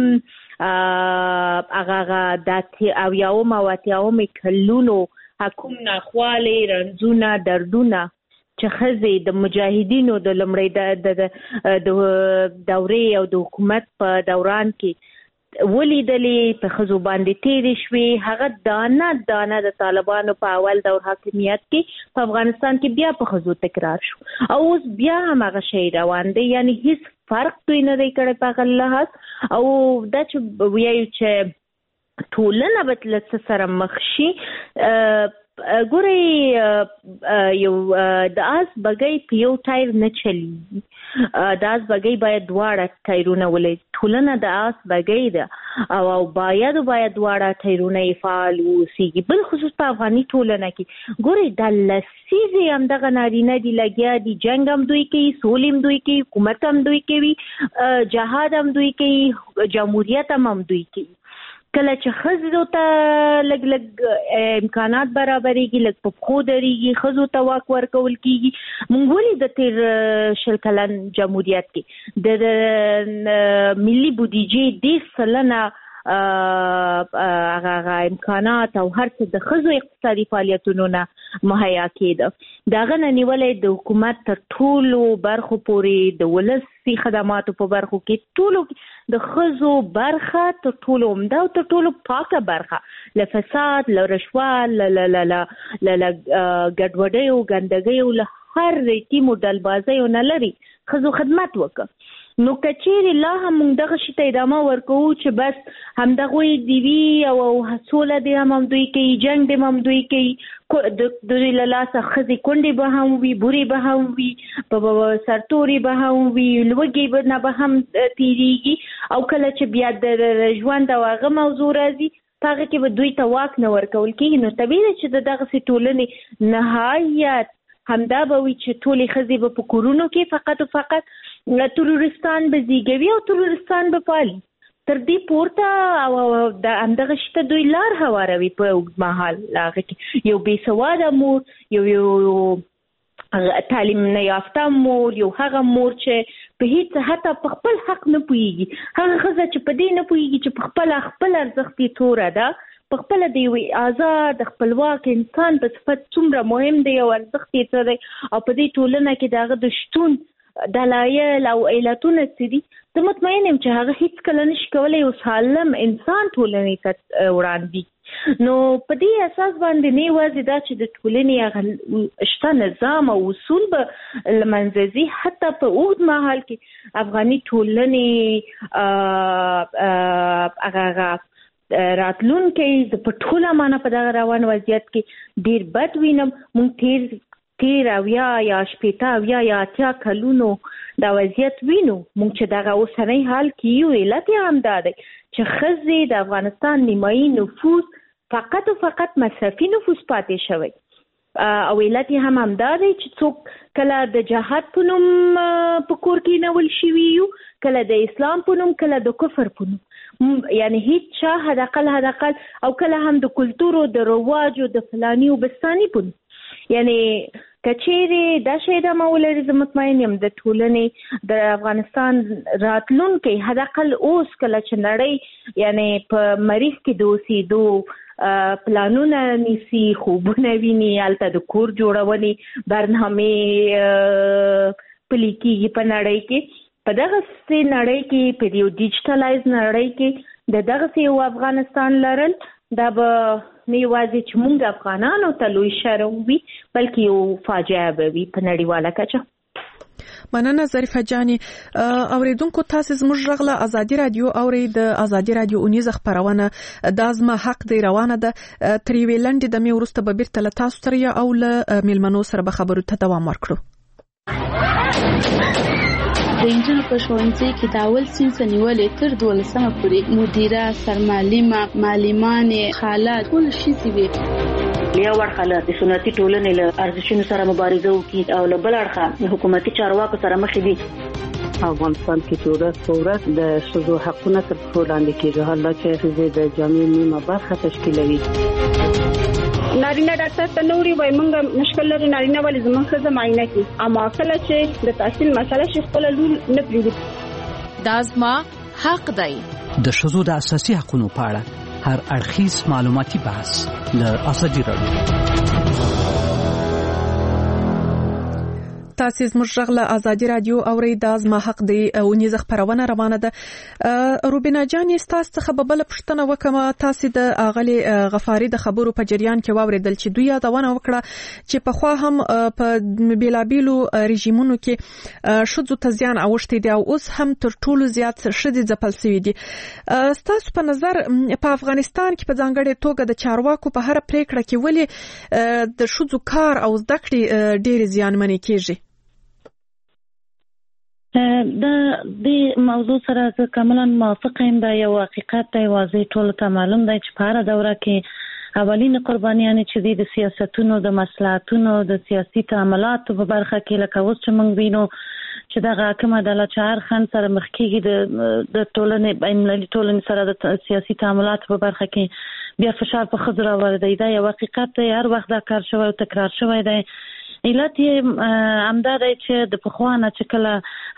هغه د اویاوم او اتیاوم کلونو حکوم ناخواله رنځونه دردونه چې ښځې د مجاهدینو د لمړی د دورې او د حکومت په دوران کې ولیدلې په ښځو باندې تیرې شوې هغه دانه دانه د طالبانو په اول دور حاکمیت کې په افغانستان کې بیا په ښځو تکرار شو او اوس بیا هم هغه شی روان دی یعنی هیڅ فرق دوی نه دی کړی په هغه لحاظ او دا چې وایو چې ټولنه به له څه سره مخ شي ګورئ یو د آس بګۍ په یو ټایر نه چلیږي د آس بګۍ باید دواړه ټایرونه ولري ټولنه د آس بګۍ ده او باید باید دواړه ټایرونه فعال اوسېږي بل خصوص په افغاني ټولنه کې ګورئ د لسیزې همدغه نارینه دي لګیا دي جنګ هم دوی کوي سولې هم دوی کوي حکومت هم دوی کوي جهاد هم دوی کوي جمهوریت هم هم دوی کوي کله چې ښځو ته لږ لږ امکانات برابرېږي لږ په پښو درېږي ښځو ته واک ورکول کېږي موږ ولې د تېر شل کلن جمهوریت کې د ملي بودیجې ډېر سلنه هغه امکانات او هر څه د ښځو اقتصادي فعالیتونو نه مهیا کېده د هغه نه نیولې د حکومت تر ټولو برخو پورې د ولسي خدماتو په برخو کې ټولو د ښځو برخه تر ټولو عمده او تر ټولو پاکه برخه له فساد له رشوت له ګډوډۍ او ګندګۍ او له هر ریتیمو ډلبازیو نه لري ښځو خدمت وکړه نو کچېرې لا هم موږ دغه شي ته ادامه ورکوو چې بس همدغوی دي وي او سوله دې هم هم دوی کوي جنګ دې هم دوی کوي د دوی له لاسه ښځې کونډې به هم وي بورې به هم وي په سرتوري به هم وي لوږې نه به هم تېرېږي او کله چې بیا د ژوند او هغه موضوع راځي په هغه کې به دوی ته واک نه ورکول کېږي نو طبیعي ده چې د دغسې ټولنې نهایت همدا به وي چې ټولې ښځې به په کورونو کې فقط او فقط ترورستان به زیږوي او ترورستان به پالي تر دې پورته او د همدغه شي ته دوی لار هواروي په اوږد مهال هغه کې یو بې سواده مور یو یو تعلیم نه یافته مور یو هغه مور چې په هیڅ حتی په خپل حق نه پوهېږي هغه ښځه چې په دې نه پوهېږي چې په خپله خپل ارزښت یې توره ده په خپله د یوې آزاد خپلواک انسان په صفت څومره مهم دی او ارزښت یې څه دی او په دې ټولنه کې د هغه د شتون دلایل او علتونه څه دي زه مطمئن یم چې هغه هیڅکله نشي کولی یو سالم انسان ټولنې ته وړاندې نو په دې اساس باندې نه یوازې دا چې د ټولنې هغه شته نظام او اصول به له منځه ځي حتی په اوږد مهال کې افغاني ټولنې هغه راتلونکی زه په ټوله معنی په دغه روان وضعیت کې ډېر بد وینم موږ تیر تیر اویا یا شپېته اویا یا اتیا کلونو دا وضعیت وینو موږ چې دغه اوسنی حال کې یو علت یې همدا دی چې ښځې د افغانستان نیمایي نفوس فقط او فقط مصرفي نفوس پاتې شوی او علت یې هم همدا دی چې څوک کله د جهاد په نوم په کور کې نول شوي یو کله د اسلام په نوم کله د کفر په نوم یعنی هیڅ چا حداقل حداقل او کله هم د کلتور او د رواج او د فلاني او بستاني په نوم یعنی کچېرې دا شی د مولري زه مطمئن یم د ټولنې د افغانستان راتلونکی حداقل اوس کله چې نړۍ یعنی په مریخ کې د اوسېدو پلانونه نیسي خوبونه ویني هلته د کور جوړونې برنامې پلي کېږي په نړۍ کې په دغسې نړۍ کې په یو ډیجیټلایز نړۍ کې د دغسې یو افغانستان لرل دا به نه یوازې چې موږ افغانانو ته لوی شرم وي بلکې یو فاجعه به وي په نړیواله کچه مننه ظریفه جاني. اوریدونکو تاسو زموږ غږ له ازادي رادیو اوري د ازادي رادیو اونیزه خبرونه د ازما حق دی روانه ده. تر یوې لنډې دمې وروسته به بیرته له تاسو سره یا او له میلمنو سره به خبرو ته دوام ورکړو. د انجل په ښوونځي کې د اول صنف نیولې تر دولسمه پورې مدیره، سرمعلمه، معلمانې، خاله ټول شي وي. لیا ورخاله د سنتي ټولنې له ارزښتونو سره مبارزه وکړي او له بل اړخه حکومتي چارواکو سره مخ دي. افغانستان کې چې ورځ په ورځ د ښځو حقونه تر پښو لاندې کېږي، حالا چې ښځې د جامعې نیمه برخه تشکیلوي. نارینه ډاکټر ته نوري وای مونږ مشکل لري نارینه ولې زموږ ښځه معاینه کوي، اما کله چې د تحصیل مسله شي خپل لور نه پریږدي. دا زما حق دی. د ښځو د اساسي حقوقو په اړه هر اړخیز معلوماتي بحث له ازادي رادیو. تاسو زموږ غږ له ازادي رادیو اوري د ازما حق دی اونیزه خبرونه روانه ده. روبینا جاني تاسو څخه به بل پښتنه وکم، تاسو د اغلی غفاری د خبرو په جریان کې واوریدل چې دوی یادونه وکړه چې په خوا هم په بیلابیلو رژیمونو کې شذو تزیان اوشتي دي او اوس هم تر ټولو زیات شدي ځپل شوی دي. تاسو په نظر په افغانستان کې په ځانګړي توګه د چارواکو په هر پریکړه کې ولې د شذو کار او زده کړې ډېر زیانمنې کیږي؟ د دې موضوع سره زه کاملا موافق یم. دا یو حقیقت دی، واضح ټول ته معلوم دی چې په هر دوره کې اولین قربانیانې چې د سیاستونو د مصلحتونو د سیاسي تعاملاتو په برخه کې لکه اوس چې موږ وینو چې دغه حاکم عدالت چهار خان سره مخ کېږي د د ټولنې بین‌المللي ټولنې سره د سیاسي تعاملاتو په برخه کې بیا فشار په ښځو راوړی. دا یو حقیقت دی، هر وخت دا کار شوی او تکرار شوی دی. علت یې همدا دی چې د پخوانه چې کله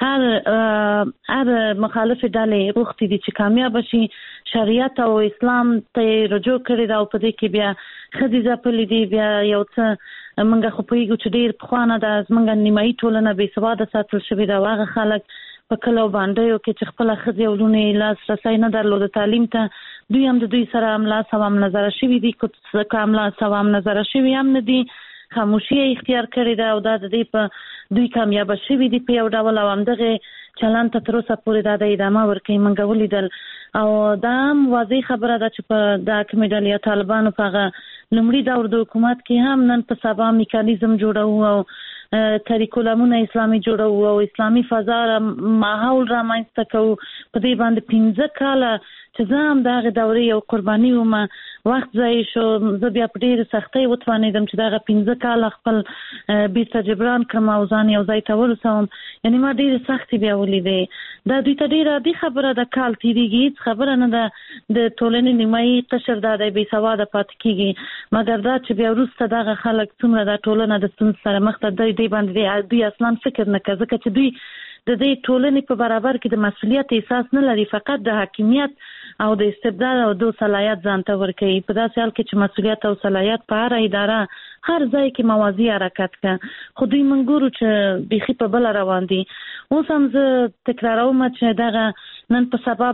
هر هر مخالف ډلې روختي دي چې کامیاب شي، شریعت او اسلام ته رجوع کړي دا او په دې کې بیا ښځې ځپلې دي. بیا یو څه موږ خو پوهېږو چې ډېر پخوانه د زموږ نیمایي ټولنه بې سواده ساتل شوې ده او هغه خلک په کلو باندې کې چې خپله ښځې او لوڼې لاسرسی نه درلوده تعلیم ته، دوی هم د دوی سره املا سوام نظره شوي دي. که املا سوام نظره شوي هم نه دي، خاموشي اختیار کړی ده او دا د دې په دوی کامیاب شوي دي په یو ډول او همدغه چلند ته تر اوسه پورې دا د ادامه ورکوي. موږ ولیدل او دا هم واضح خبره ده چې په د حاکمې ډلې یا طالبانو په هغه لومړي دور د حکومت کې هم نن په سبا میکانیزم جوړوو او کریکولمونه اسلامي جوړوو او اسلامي فضا ماحول رامنځته کوو. په دې باندې پنځه کاله چې زه هم د هغې دورې یو قرباني وم، وخت ضایع شو. زه بیا په ډېرې سختۍ وتوانېدم چې دغه پنځه کاله خپل بیرته جبران کړم او ځان یو ځای ته ورسوم. یعنې ما ډېرې سختې بیا ولیدې. دا دوی ته ډېره عادي خبره ده، کال تېرېږي هېڅ خبره نه ده، د ټولنې نیمایي قشر دا دی بې سواده پاتې کېږي. مګر دا چې بیا وروسته دغه خلک څومره دا ټولنه د ستونزو سره مخ ته دی دې باندې دوی اصلا فکر نه کوي، ځکه چې دوی د دې ټولنې په برابر کې د مسؤلیت احساس نه لري، فقط د حاکمیت او د استبداد او د صلاحیت ځان ته ورکوي. په داسې حال کې چې مسؤلیت او صلاحیت په هر اداره هر ځای کې موازي حرکت کوي، خو دوی موږ ګورو چې بیخي په بله روان دي. اوس هم زه تکراروم چې دغه نن په سبا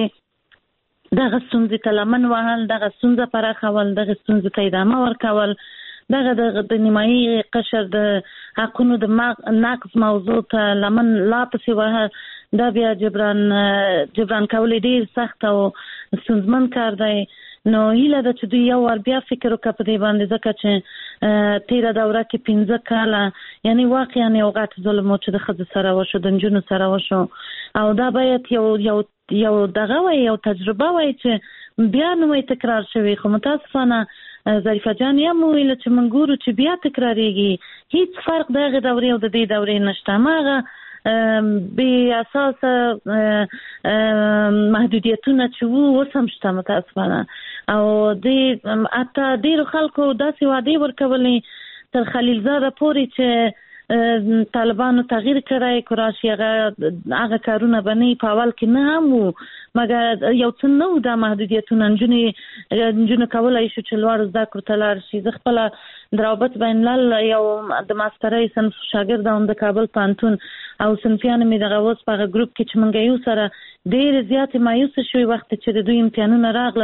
باندې دغه ستونزې ته لمن وهل، دغه ستونزه پراخول، دغه ستونزې ته ادامه ورکول، دغه د نیمایي قشر د حقونو د نقض موضوع ته لمن لا پسې وهل، دا بیا جبران جبران کول ډېر سخت او ستونزمن کار دی. نو هیله ده چې دوی یو ور بیا فکر وکړي په دې باندې، ځکه چې تیره دوره کې پنځه کاله یعنی واقعا یو غټ ظلم چې د ښځو سره وشو، د نجونو سره وشو، او دا باید یو یو یو دغه وای یو تجربه وای چې بیا نو تکرار شوی. خو متاسفانه ظریفه جان یم ویل چې موږ ګورو چې بیا تکراریږي، هیڅ فرق دغه دورې او د دې دورې نشته. ماغه بی اساسه محدودیتونه چې وو اوس هم شته متاسفانه، او د حتی ډېرو خلکو داسې وعدې ورکولې تر خلیلزاده پورې چې طالبانو تغییر کړی، کراشي هغه هغه کارونه به نه په اول کې نه هم وو، مګر یو څه نه وو دا محدودیتونه. نجونې نجونې کولی شو چې لوړو زده کړو ته لاړ شي. زه خپله د روابط بین الملل یو د ماسترۍ صنف شاګرده وم د کابل پوهنتون، او صنفیانو مې دغه اوس په هغه ګروپ کې چې موږ یو سره ډېرې زیاتې مایوسه شوې وخت چې د دوی امتحانونه راغلل،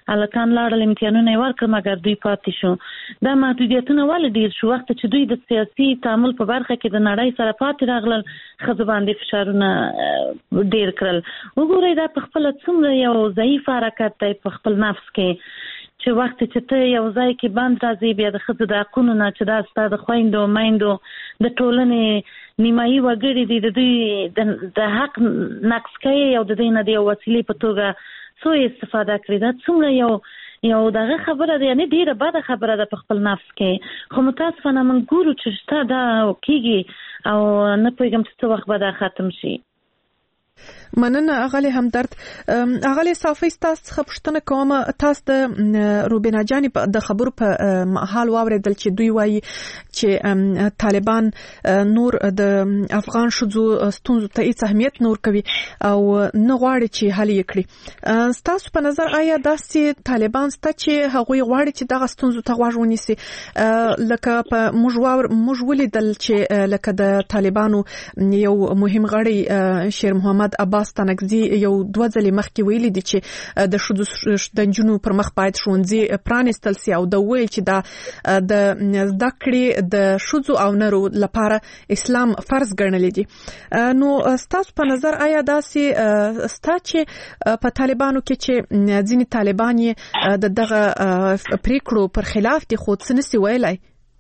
الکان لاړل امتحانونه ورکړ مګر دوی پاتې شو. دا محدودیتونه ولې ډیر شو وخت چې دوی د سیاسي تعامل په برخه کې د نړۍ سره پاتې راغلل خزه باندې فشارونه ډیر کړل. وګورئ دا په خپل څومره یو ضعیف حرکت دی په خپل نفس کې چې وخت چې ته یو ځای کې بند راځي بیا د خزه د حقونو نه چې دا ستاسو د خويندو میندو د ټولنې نیمایي وګړي دي د دوی د حق نقص کوي او د دې نه د وسیلې په توګه سو استفاده کړي. دا څومره یو یو دغه خبره ده یعنی ډیره بده خبره ده په خپل نفس کې. خو متاسفانه موږ ګورو چې شته دا کیږي او نه پوهیږم چې څه وخت به دا ختم شي. مننه اغلی همدرد. اغلی صافی تاسو څخه پوښتنه کوم تاسو د روبینا جانی د خبرو په حال واوریدل چې دوی وایي چې طالبان نور د افغان شذو ستونزو ته هیڅ اهمیت نور کوي او نه غواړي چې حل یې کړي. تاسو په نظر آیا داسې طالبان ست چې هغوی غواړي چې دغه ستونزو ته غوږ ونیسي لکه په موږ موږ ولیدل چې لکه د طالبانو یو مهم غړی شیر محمد عباس تنگزی یو دوه ځلې مخکې ویلي دي چې د شذو د جنونو پر مخ باید ښوونځي پرانستل سي او د ویل چې دا د زده کړې د شذو او نرو لپاره اسلام فرض ګڼل دي. نو تاسو په نظر آیا داسې ستا چې په طالبانو کې چې ځینې طالبان یې د دغه پریکړو پر خلاف دي خو څه نسي ویلای؟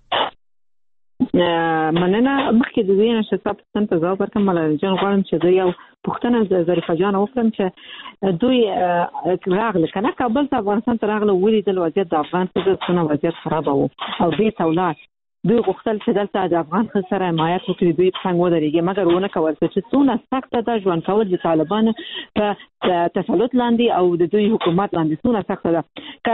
مننه. مخکې د دې نشه تاسو ته ځواب ورکړم ملال جان غواړم چې زه یو پوښتنه د ظریفه جان وکړم چې دوی راغله کنه کابل ته افغانستان ته راغله ولیدل وضعیت د افغان څخه وضعیت خراب وو او دې تولات دوی غوښتل چې دلته د افغان خلک سره حمایت وکړي دوی څنګه ودرېږي مګر ونه کول چې څونه سخت ده ژوند کول د طالبانو په تسلط لاندې او د دوی حکومت لاندې څونه سخت ده.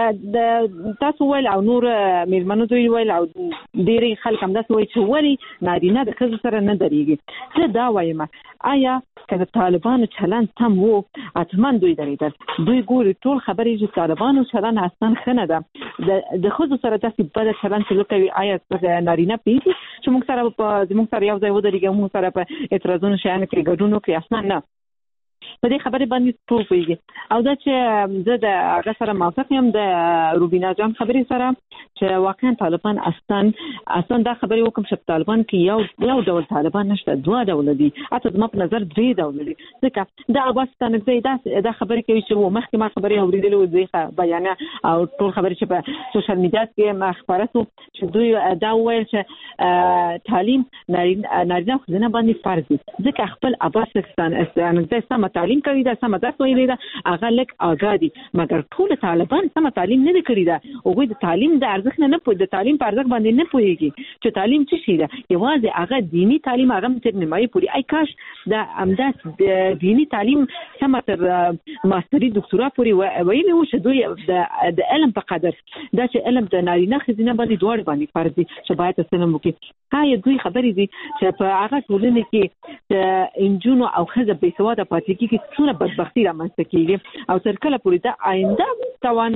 که تاسو ویل او نور میرمنو دوی ویل او ډېری خلک هم داسې وایي چې ولې نارینه د ښځو سره نه درېږي. زه دا وایم آیا که د طالبانو چلند سم وو حتما دوی درېدل. دوی ګوري ټول خبرې چې طالبانو چلند اصلا ښه نه ده د ښځو سره داسې بده چلند چې کوي آیا نارینه پیږي چې موږ سره په زموږ سره یو ځای ودرېږي موږ سره په اعتراضونو شیانو کې ګډون وکړي اصلا نه. په دې خبرې باندې ټول پوهېږي او دا چې زه د هغه سره موافق یم د روبینا جان خبرې سره چې واقعا طالبان اصلا اصلا دا خبرې وکم چې طالبان کې یو یو ډول طالبان نشته دوه ډول دي حتی زما په نظر درې ډول دي. ځکه دا عباس تنگزی دا دا خبرې کوي چې مخکې ما خبرې اورېدلې وې دوی بیان او ټول خبرې چې په سوشل میډیا کې ما خبره سو چې دوی دا وایي چې تعلیم نارینه خو نه باندې فرض دي. ځکه خپل عباس تنگزی سم تعلیم کوي دا سم درس ویلي دا هغه لک آگادي مګر ټول طالبان سم تعلیم نه کړی دا او د تعلیم د ارزښت نه پوهې د تعلیم په ارزښت باندې نه پوهېږي چې تعلیم څه شي ده. یوازې هغه دینی تعلیم هغه تر نیمایي پورې ای کاش دا امداس د دینی تعلیم سم تر ماستری دکتورا پورې ویلي و چې دوی د علم په قدر دا چې علم د نارینه خزینه باندې دوړ باندې فرض دي چې باید تسلیم وکړي. هاي دوی خبرې دي چې په هغه ټولنه کې د انجونو او خزه بې سواده پاتې کېږي څونه بدبختی رامنځته کېږي او تر کله پورې دا آینده توان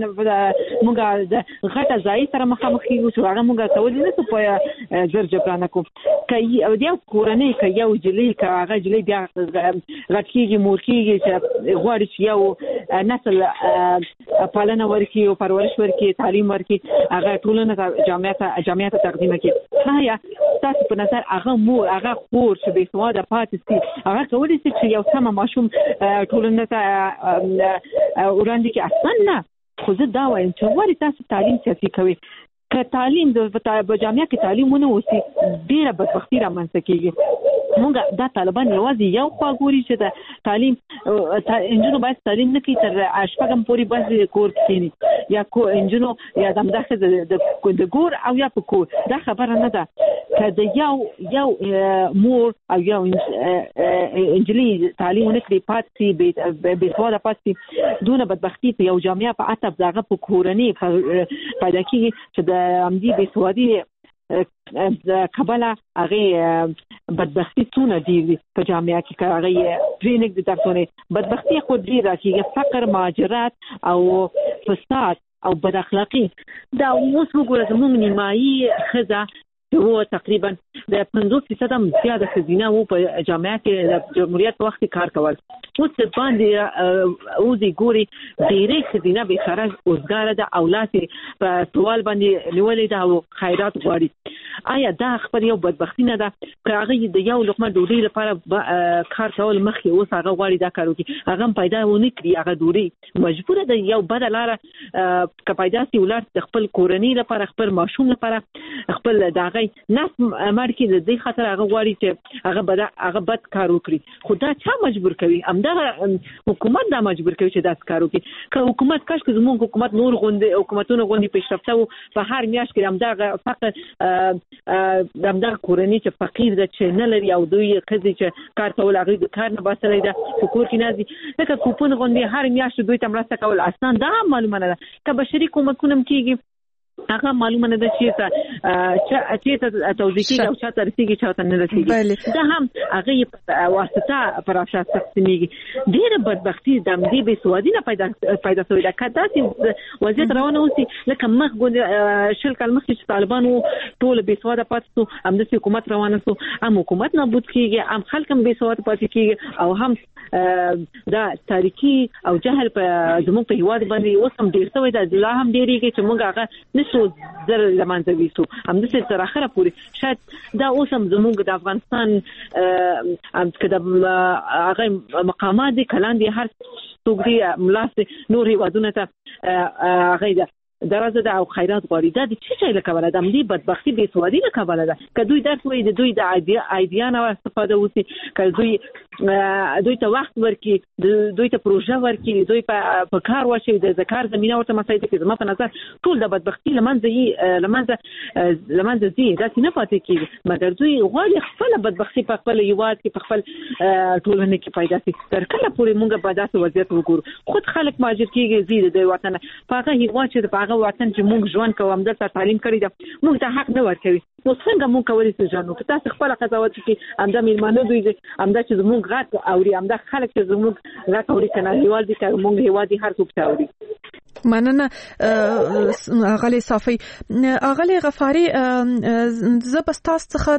موږ د غټه ځای سره مخامخ کېږو چې هغه موږ کولی نه شو په زر جبرانه کوو. که یو کورنۍ که یو جلۍ که هغه جلۍ بیا غټ کېږي مور کېږي چې غواړي چې یو نسل پالنه ورکړي او پرورش ورکړي تعلیم ورکړي هغه ټولنه جامعه جامعه ته تقدیم کړي. آیا تاسو په نظر هغه مور هغه خور چې بې سواده پاتې سي هغه کولی شي چې یو سمه ماشوم ټولنه ته وړاندې کړي؟ اصلا نه. خو زه دا وایم چې ولې تاسو تعلیم سیاسي کوئ؟ که تعلیم د جامعه کې تعلیم ونه وسی ډیره بدبختی رامنځته کېږي. موږ دا طالبان یوازې یو خوا ګوري چې د تعلیم انجونو باید تعلیم نه کوي تر شپږم پورې بس کور کېني یا کو انجونو یا د مداخله د ګور او یا په کور دا خبره نه ده. که د یو یو مور او یو انجلي تعلیم نه کوي پاتې بې سواده پاتې دونه بدبختی په یو جامعه په عطف دغه په کورنۍ پیدا کېږي چې د امدی بې سوادي د کبله هغه بدبختی څونه ډېر په جامعه کې که هغه پرېنږدي د درسونه بدبختی خو ډېره کېږي فقر مهاجرت او فساد او بد اخلاقي. دا اوس وګوره زموږ نیمایي ښځه چې و تقریبا د پنځوس فیصد هم زیاده ښځینه وو په جامعه کې د جمهوریت په وخت کې کار کول. اوس باندې اوس ګوري ډېرې ښځینه بیکاره اوسګاره ده او لاسې په سوال باندې نیولې ده او خیرات غواړي. آیا دا خبر یو بدبختی نه ده که هغه د یو لقمه ډوډۍ لپاره کار کول مخکې اوس هغه غواړي دا کار وکړي هغه پیدا ونه کړي هغه ډوډۍ مجبوره ده یو بده لاره که پیدا سي ولر د خپل کورنۍ لپاره خپل ماشوم لپاره خپل داغه نس مړ کې د دې خاطر هغه غواړي چې هغه بد هغه بد کار وکړي. خو دا چا مجبور کوي؟ همدغه حکومت دا مجبور کوي چې دا کار وکړي. که حکومت کاش که زموږ حکومت نور غونډې حکومتونه غونډې پیشرفته وو په هر میاشت کې همدغه فقط همدغه کورنۍ چې فقیر ده چې نه لري او دوی ښځې چې کار کول هغوی د کار نه باسلی ده په کور کې نه ځي لکه کوپن غونډې هر میاشت دوی ته مرسته کول اسان دا هم معلومه نه ده. که بشري کومکونه هم کېږي هغه معلومه نه ده چې چې توزیع کېږي او چاته رسېږي چاته نه رسېږي. دا هم هغه واسطه پر افشار تقسیمېږي. ډېره بدبختي د همدې بېسوادي نه پیدا پیدا شوې ده. که داسې وضعیت روان اوسي لکه مخ ګوندې شل کال مخکې چې طالبان وو ټول بېسواده پاتې شو همداسې حکومت روانه شو هم حکومت نابود کېږي هم خلک هم بېسواده پاتې کېږي او هم دا تاریکي او جهل په زموږ په هېواد باندې اوس هم ډېر شوی ده. لا هم ډېرېږي چې موږ هغه نشو زر لمانځه ویسو همداسې تر اخره پورې شاید دا اوس هم زموږ د افغانستان که د هغه مقامات دي کلان دي هر څوک دي ملاس نور هېوادونو ته هغه ده درازه ده او خیرات غواړي. دا د څه شی له کبله ده؟ همدې بدبختي بېسوادي له کبله ده. که دوی درس وایي د دوی د ایډیا نه استفاده وشي که دوی دوی ته وخت ورکړي دوی ته پروژه ورکړي دوی په کار واچوي د کار زمینه ورته مساعده کړي زما په نظر ټول د بدبختي له منځه له منځه ځي داسې نه پاتې کېږي. مګر دوی غواړي خپله بدبختي په خپل هېواد کې په خپل ټولنه کې پیدا شي. تر کله پورې موږ به داسې وضعیت وګورو؟ خود خلک مهاجر کېږي ځي د دوی وطن په هغه هېواد چې په هغه وطن چې موږ ژوند کوو همدلته تعلیم کړی ده موږ ته حق نه ورکوي. نو څنګه موږ کولی شو ژوند وکړو؟ تاسو خپله قضاوت وکړئ. همدا میلمانه دوی دي همدا چې زموږ غږ اوري همدا خلک چې زموږ غږ اوري که نړیوال دي که موږ هېواد دي هر څوک ته اوري. مننه اغلی صافی. اغلی غفاری زه به تاسو څخه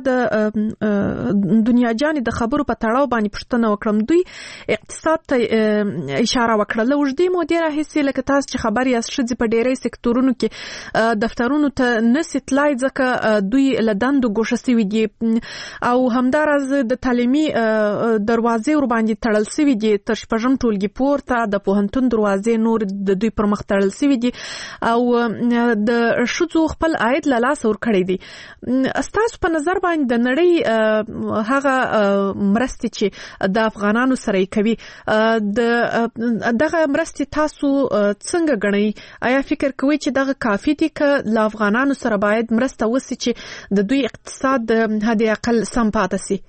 د دنیا جان د خبرو په تړاو باندې پوښتنه وکړم. دوی اقتصاد ته اشاره وکړه. له اوږدې مودې راهیسې لکه تاسو چې خبر یاست ښځې په ډېری سکتورونو کې دفترونو ته نسي تلای ځکه دوی له دندو ګوښه سوي دي او همداراز د تعلیمي دروازې ور باندې تړل سوي دي. تر شپږم ټولګي پورته د پوهنتون دروازې نور د دوی پر مخ تړل سوي دي او د ښځو خپل عاید له لاسه ورکړی دي. ستاسو په نظر باندې د نړۍ هغه مرستې چې د افغانانو سره یې کوي د دغه مرستې تاسو څنګه ګڼئ؟ آیا فکر کوئ چې دغه کافي دي که له افغانانو سره باید مرسته وسي چې د دوی اقتصاد حد اقل سم پاتې سي؟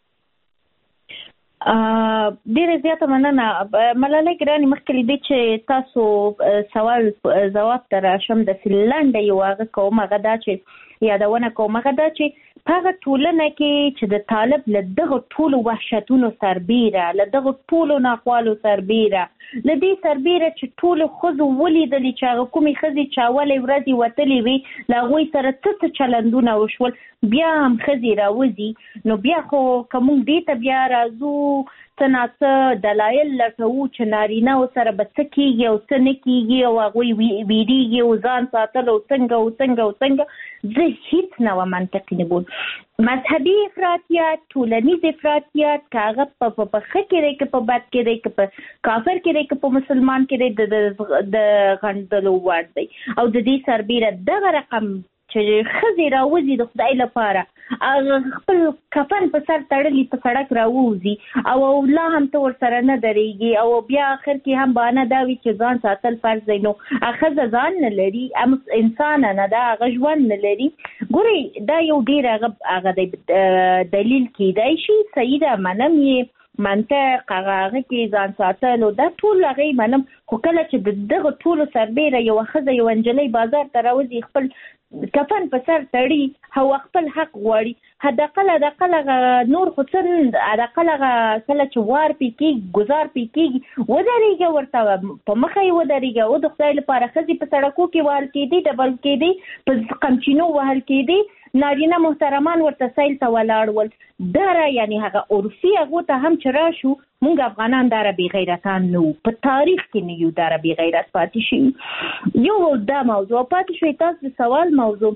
ډیره زیاته مننه ملالۍ ګراني. مخکې لیدې چې تاسو سوال ځواب ته راشم د فنلنډ یو هغه کوم هغه دا چې یادونه کوم هغه دا چې په هغه ټولنه کې چې د طالب له دغه ټولو وحشتونو سربیره له دغه ټولو ناخوالو سربیره له دې سربیره چې ټولو ښځو ولیدلې چې هغه کومې ښځې چې اولې ورځې وتلې وي له هغوی سره څه څه چلندونه وشول بیا هم ښځې راوځي. نو بیا خو که موږ دې ته بیا راځو څه ناڅه دلایل لټوو چې نارینه و سره به څه کېږي او څه نه کېږي او هغوی ویریږي او ځان ساتل او څنګه او څنګه او څنګه زه هیڅ نه وه منطقي نه بول. مذهبي افراطیات ټولنیز افراطیات که هغه په ښه کې دی که په بد کې دی که په کافر کې دی که په مسلمان کې دی د غندلو وړ دی. او د دې سربیره دغه رقم چې ښځې راوځي د خدای لپاره خپل کفن په سر تړلي په سړک راووځي او لا هم ته ورسره نه درېږي او بیا آخر کې هم بهانه دا وي چې ځان ساتل فرض دی. نو ښځه ځان نه لري انسان نه ده هغه ژوند نه لري. ګورئ دا یو ډېر هغه هغه دی دلیل کېدای شي صحیح ده منم یې منطق هغه هغه کې ځان ساتل او دا ټول هغه یې منم. خو کله چې د دغه ټولو سربیره یوه ښځه یوه نجلۍ بازار ته راوځي خپل کفن په سر تړي او خپل حق غواړي حداقل حداقل نور خو څه حداقل کله چې وار پې کېږي ګزار پې کېږي ودرېږه ورته په مخه یې ودرېږه. او د خدای لپاره ښځې په سړکو کې وهل کېدې ډبل کېدې په قمچینو وهل کېدې نارینه محترمان ورته سیل ته ولاړ ول. دا یعنی هغه عرفي هغه ته هم چې راشو مونږ افغانان دا بی غیرتان نو په تاریخ کې نه یو دا بی غیرت پاتې شي. یو دا موضوع پاتې شوی. تاسو د سوال موضوع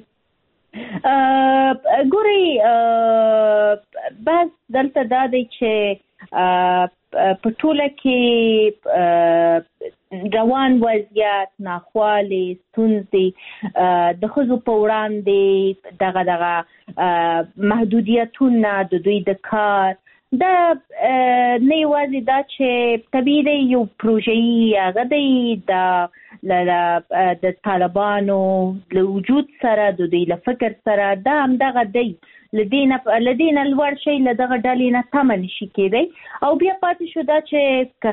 ګوري بس دلته دا دی چې په ټوله کې روان وضعیت ناخوالې ستونزې د ښځو په وړاندې دغه دغه محدودیتونه د دوی د کار دا نه یوازې دا چې طبیعي دی یو پروژه‌ای هغه دی د د طالبانو له وجود سره د دوی له فکر سره دا همدغه دی لدينا لدينا لوړ شي له دغه ډلې نه تمه نشي کېدی او بیا پاتې شو دا چې که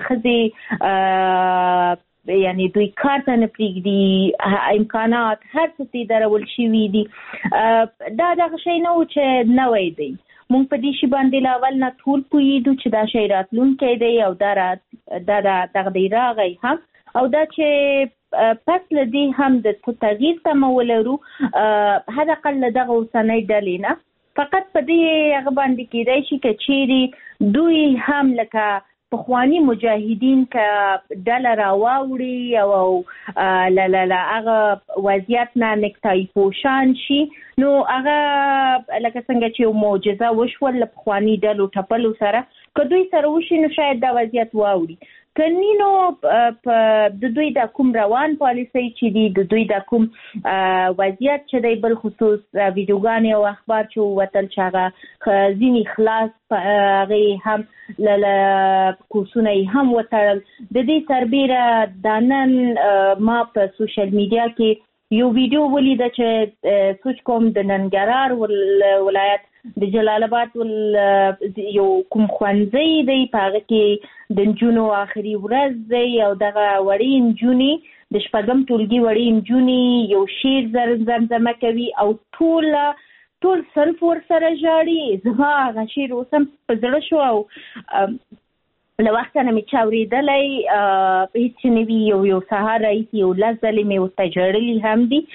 ښځې یعنی دوی کار ته نه پرېږدي امکانات هر څه ته درول شوي دي دا دغه شی نه و چې نوی دی. مونږ په دې شي باندې له اول نه ټول پوهېدو چې دا شی راتلونکی دی او دا دا دغه دی راغی هم او دا چې پس له دې هم د تغییر تمه ولرو حداقل له دغه اوسنۍ ډلې نه فقط په دې هغه باندې کېدای شي که چیرې دوی هم لکه پخواني مجاهدین که ډله راواوړي او له له هغه وضعیت نه نکتایي پوشان شي نو هغه لکه څنګه چې یو معجزه وشول له پخواني ډلو ټپلو سره که دوی سره وشي نو شاید دا وضعیت واوړي. کنینو د دوی د کوم روان پالیسي چې دی د دوی د کوم وضعیت چې دی بل خصوص ویډیوګانې او اخبار چې وتل چې هغه ځینې خلاص هغې هم له کورسونه یې هم وتړل. د دې سربیره دا نن ما په سوشل میډیا کې یو ویډیو ولیده چې سوچ کوم د ننګرهار ولایت د جلال آباد یو کوم ښوونځی دی په هغه کې د نجونو آخري ورځ دی او دغه وړې نجونې د شپږم ټولګي وړې نجونې یو شعر زمزمه کوي او ټول ټول صنف ورسره ژاړي. زما هغه شعر اوس هم په زړه شو او له وخته نه مې چا اورېدلی هېڅ نه وي یو یو سهار راهیسې یو لس ځلې مې ورته ژړلي هم دي.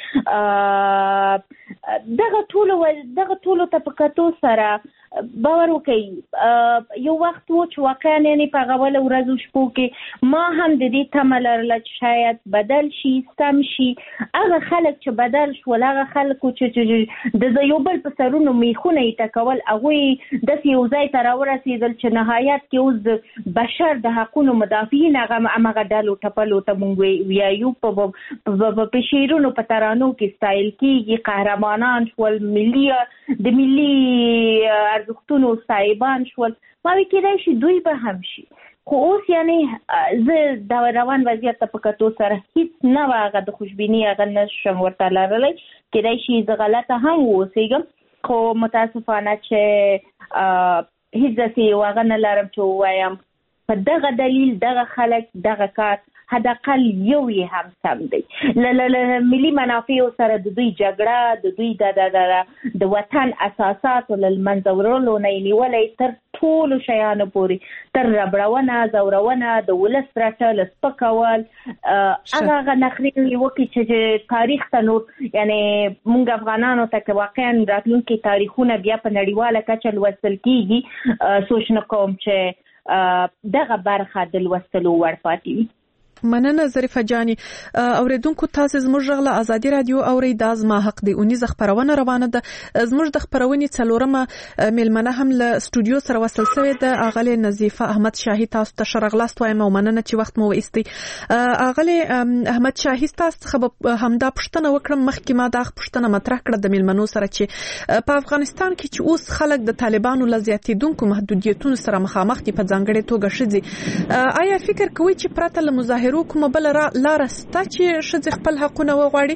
دغه ټولو دغه ټولو ته په کتو سره باور وکړئ یو وخت و چې واقعا یعنې په هغه اوله ورځو شپو کې ما هم د دې تمه لرله چې شاید بدل شي سم شي. هغه خلک چې بدل شول هغه خلکو چې د یو بل په سرونو میخونه یې ټکول هغوی داسې یو ځای ته راورسېدل چې نهایت کې اوس د بشر د حقونو مدافعین هغه همغه ډلو ټپلو ته مونږ ویایو په شعرونو په ترانو کې ستایل کېږي قهرمانان شول ملي د ملي ارزښتونو صاحبان شول. ما وی کېدای شي دوی به هم شي خو اوس یعنې زه د روان وضعیت ته په کتو سره هېڅ نه وه هغه د خوشبیني هغه نه شم ورته لرلی. کېدای شي زه غلطه هم واوسېږم خو متاسفانه چې هېڅ داسې یو هغه نه لرم چې ووایم په دغه دلیل دغه خلک دغه کار حداقل یو یې هم سم دی. له ملي منافعو سره د دوی جګړه د دوی د د وطن اساساتو له منځه وړلو نه یې نیولی تر ټولو شیانو پورې تر ربړونه زورونه د ولس رټل سپکول هغه هغه نخرې یې وکړي چې تاریخ ته نور یعنې موږ افغانانو ته که واقعا راتلونکي تاریخونه بیا په نړیواله کچه لوستل کېږي سوچ نه کوم چې دغه برخه د لوستلو وړ پاتې وي. مننه ظریفه جاني. اوریدونکو تاسو زموږ غږ له ازادي رادیو اوري د ازما حق دی اونیزه خبرونه روانه ده. زموږ د خبرونې څلورمه میلمنه هم له استودیو سره وصل شوې ده اغله نظیفه احمد شاهي. تاسو ته شرغلاست وایم او مننه چې وخت مو وېستي. اغله احمد شاهي تاسو خبر همدا پښتنه وکړم مخکې ما دا پښتنه مطرح کړه د میلمنو سره چې په افغانستان کې چې اوس خلک د طالبانو لزیاتیدونکو محدودیتونو سره مخامخ دي په ځانګړي توګه شدي. آیا فکر کوئ چې پرته له مظاهره کومه بل لار سته چې ښځې خپل حقونه وغواړي؟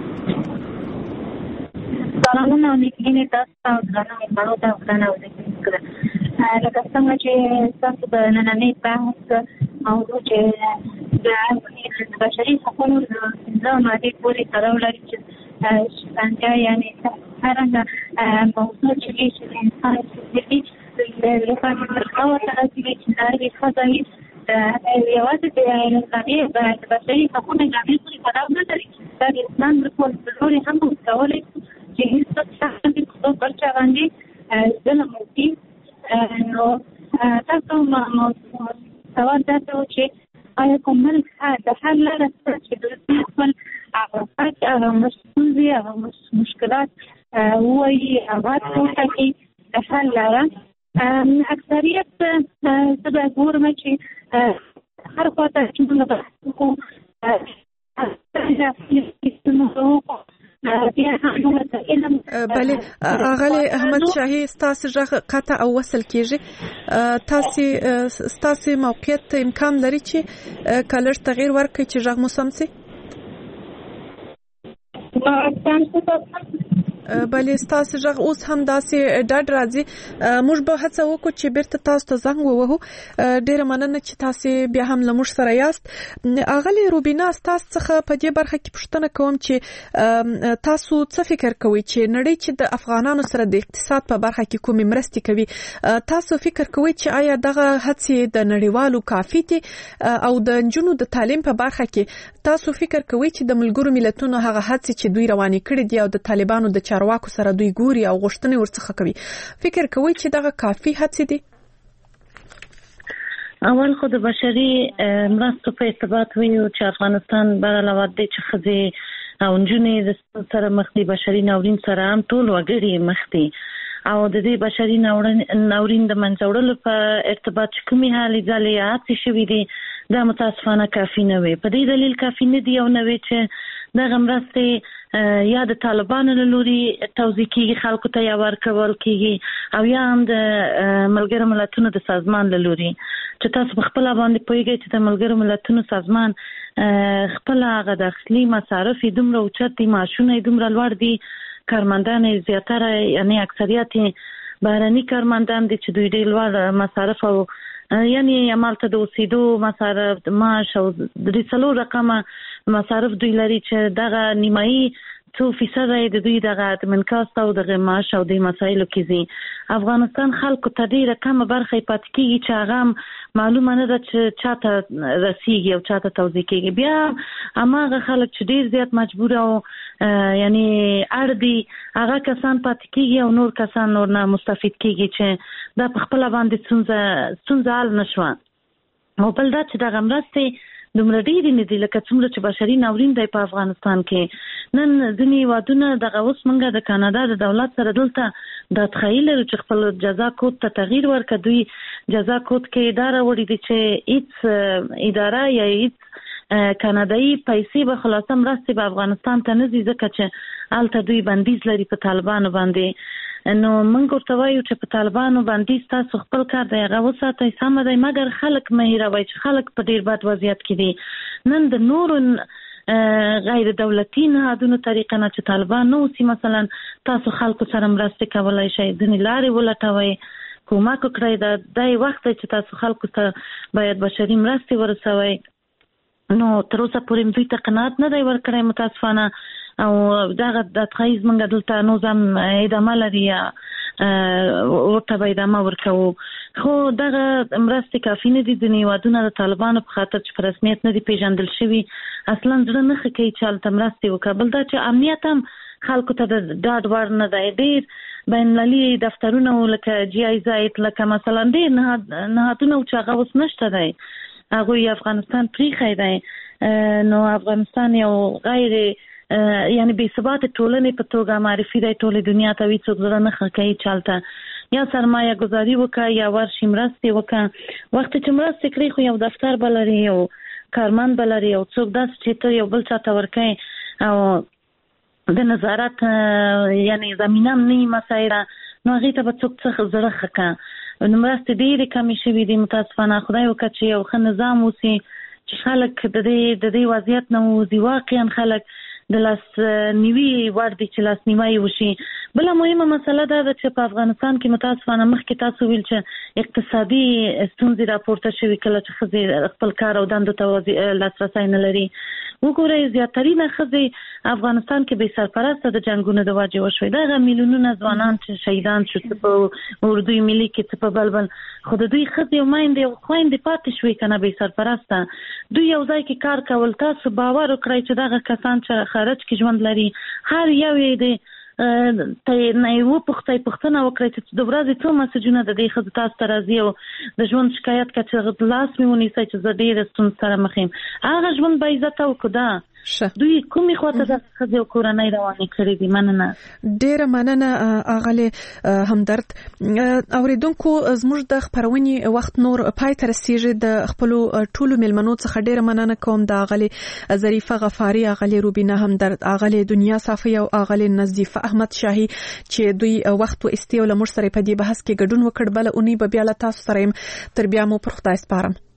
سلامونه او نیکمرغي تاسو ته او درنو مېلمنو ته ورته وکړه. لکه څنګه چې تاسو د نننۍ بحث موضوع چې د بشري حقونو د پنځه مادې پورې تړاو لري چې شکنجه یعنې هرڅه موضوع چې د انسان فزیکي لپاره مرسته ورته رسېږي چې دا یې ښځه یوازې د اسلامي د بشري حقونو جامع پورې تړاو نه لري. دا د اسلام رسول لوري هم کولی شي چې هیڅ څه موضوع پر چا باندې ظلم وکړي. نو تاسو موضوع سوال دا ته چې آیا کوم ملک د حل لاره شته چې د خپل هغه مشکلې هغه مشکلات وایي هغه څه کې د حل لاره. اکثریت سبا ګورم چې هر خواته چې موږ بحث کوو بله اغلی احمد شاهی ستاسو ژغ قطع او وصل کیږي. تاسو ستاسو موقعیت امکان لري چې کلر تغییر ورکړي چې ژغ مو سم سي؟ بله ستاسو ژغ اوس هم داسې ډاډ راځي. موږ به هڅه وکړو چې بیرته تاسو ته زنګ ووهو. ډیره مننه چې تاسو بیا هم له موږ سره یاست. اغلی روبینا تاسو څخه په دې برخه کې پوښتنه کوم چې تاسو څه فکر کوئ چې نړۍ چې د افغانانو سره د اقتصاد په برخه کې کومې مرستې کوي، تاسو فکر کوئ چې آیا دغه هڅې د نړیوالو کافي دي؟ او د نجونو د تعلیم په برخه کې تاسو فکر کوئ چې د ملګرو ملتونو هغه هڅې چې دوی روانې کړې دي او د طالبانو د چارواکو سره دوی ګوري او غوښتنې ورڅخه کوي، فکر کوي چې دغه کافي هڅې دي؟ اول خو د بشري مرستو په ارتباط ویو چې افغانستان بر علاوه د چې ښځې او نجونې د سره مخ دي، بشري ناورین سره هم ټول وګړي مخ دي او د دې بشري ناورین د منځه وړلو په ارتباط چې کومې هلې ځلې هڅې شوي دي دا متاسفانه کافي نه وي. په دې دلیل کافي نه دي او نه وي چې دغه مرستې یا د طالبانو له لوري توزیع کیږي، خلکو ته یا ورکول کیږي او یا هم د ملګرو ملتونو د سازمان له لوري چې تاسو په خپل باندې پوهیږئ چې د ملګرو ملتونو سازمان خپل هغه داخلي مصارف دومره اوچت دي، معاشونه دومره لوړ دي، کارمندان زیاتره یعنی اکثریت بهرني کارمندان دي چې دوی ډېر لوړ مصارف او یعنی عملته د اوسېدو مصارف د معاش او د څلور رقمه مصارف دوی لري چې دغه نیمایي څو فیصد د دوی دغه ادمن کاست او دغه معاش او د مسایلو کې زی افغانستان خلکو ته ډیره کمه برخه پاتې کیږي چې هغه معلومه نه ده چې چاته رسیږي او چاته توزیع کیږي. بیا هماغه خلک چې ډیر زیات مجبور او یعنی اړ دي هغه کسان پاتې کیږي او نور کسان نور نه مستفید کیږي چې دا په خپل باندې څنګه څنګه حل نشو. او بل دا چې دغه مرستې دومره ډېرې نه دي لکه څومره چې بشري ناورین دی په افغانستان کې. نن ځینې هیوادونه دغه اوس موږ د کاناډا د دولت سره دلته دا تخیل لرو چې خپل جزا کود ته تغییر ورکړي. دوی جزا کود کې دا راوړي دي چې هیڅ اداره یا هیڅ کاناډایي پیسې به خلاصه مرستې به افغانستان ته نه ځي ځکه چې هلته دوی بندیز لري په طالبانو باندې. نو موږ ورته وایو چې په طالبانو باندې تاسو خپل کار دی هغه وساتئ سمه دی، مګر خلک مه هېروئ چې خلک په ډېر بد وضعیت کې دي. نن د نورو غیر دولتي نهادونو طریقه نه چې طالبان نه اوسي مثلا تاسو خلکو سره مرستې کولی شئ، ځینې لارې ولټوئ، کومک وکړئ. دا دی وخت دی چې تاسو خلکو ته باید بشري مرستې ورسوئ. نو تر اوسه پورې دوی ته قناعت نه دی ورکړی متاسفانه او دغه د تخیز منګه دلته نوزم ادامه لري یا ورته به ادامه ورکوو. خو دغه مرستې کافي نه دي. ځینې هیوادونه د طالبانو په خاطر چې په رسمیت نه دي پیژندل شوي اصلا زړه نه ښه کوي چې هلته مرستې وکړه. بل دا چې امنیت هم خلکو ته د ډاډ وړ نه دی. ډېر بین المللي دفترونه لکه جی آی زاید لکه مثلا ډېر نهادونه چې هغه اوس نشته دی، هغوی افغانستان پریښی دی. نو افغانستان یو غیر یعنی بې ثبات ټولنې په توګه معرفي دی ټولې دنیا ته. وي څوک زړه نه ښه کوي چې هلته یا سرمایه ګذاري وکړه یا ورشي مرستې وکړه. وخت چې مرستې کړي خو یو دفتر به لري، یو کارمند به لري، یو څوک داسې چې ته یو بل چا ته ورکوي او د نظارت یعنی زمینه هم نه وي مسایله، نو هغې ته به څوک څه زړه ښه کړه. نو مرستې ډېرې کمې شوي دي متاسفانه. خدای وکړه چې یو ښه نظام اوسي چې خلک د دې د دې وضعیت نه ووځي، واقعا خلک د لاس نیوي وړ دي چې لاس نیوی وشي. بله مهمه مسله دا ده چې په افغانستان کې متاسفانه مخکې تاسو ویل چې اقتصادي ستونزې راپورته شوي کله چې ښځې خپل کار او دندو ته لاسرسی نه لري. وګورئ زیاترینه ښځې افغانستان کې بې سرپرسته د جنګونو د وجې وشوي. دغه میلیونونه ځوانان چې شهیدان شو څه په اردوی ملي کې څه په بل بل، خو د دوی ښځې او میندې او خویندې پاتې شوي که نه بې سرپرسته. دوی یو ځای کې کار کول. تاسو باور وکړئ چې دغه کسان چې خارج کې ژوند لري هر یو یې د ته نه یو پختای پختنه وکړي چې د ورځې څو مسجونه د دې خدای تاسو ته راځي او د ژوند شکایت کوي چې لاس میونی چې زه ډېر ستون سره مخیم هغه ژوند به عزت او کدا دوی کومې خواته د خځې او کورنۍ روانې کړې دي. مننه ډېره مننه اغله همدرد. اوریدونکو زموږ د خبرونې وخت نور پای ته رسیږي. د خپل ټولو ملمنو څخه ډېره مننه کوم د اغله ظریفه غفاری، اغله روبینه همدرد، اغله دنیا صافی او اغله نظیفه احمد شاهی چې دوی وخت و استیو لمر سره په دې بحث کې ګډون وکړ. بل اونۍ به بیا له تاسو سره تر بیا مو پر خدای سپارم.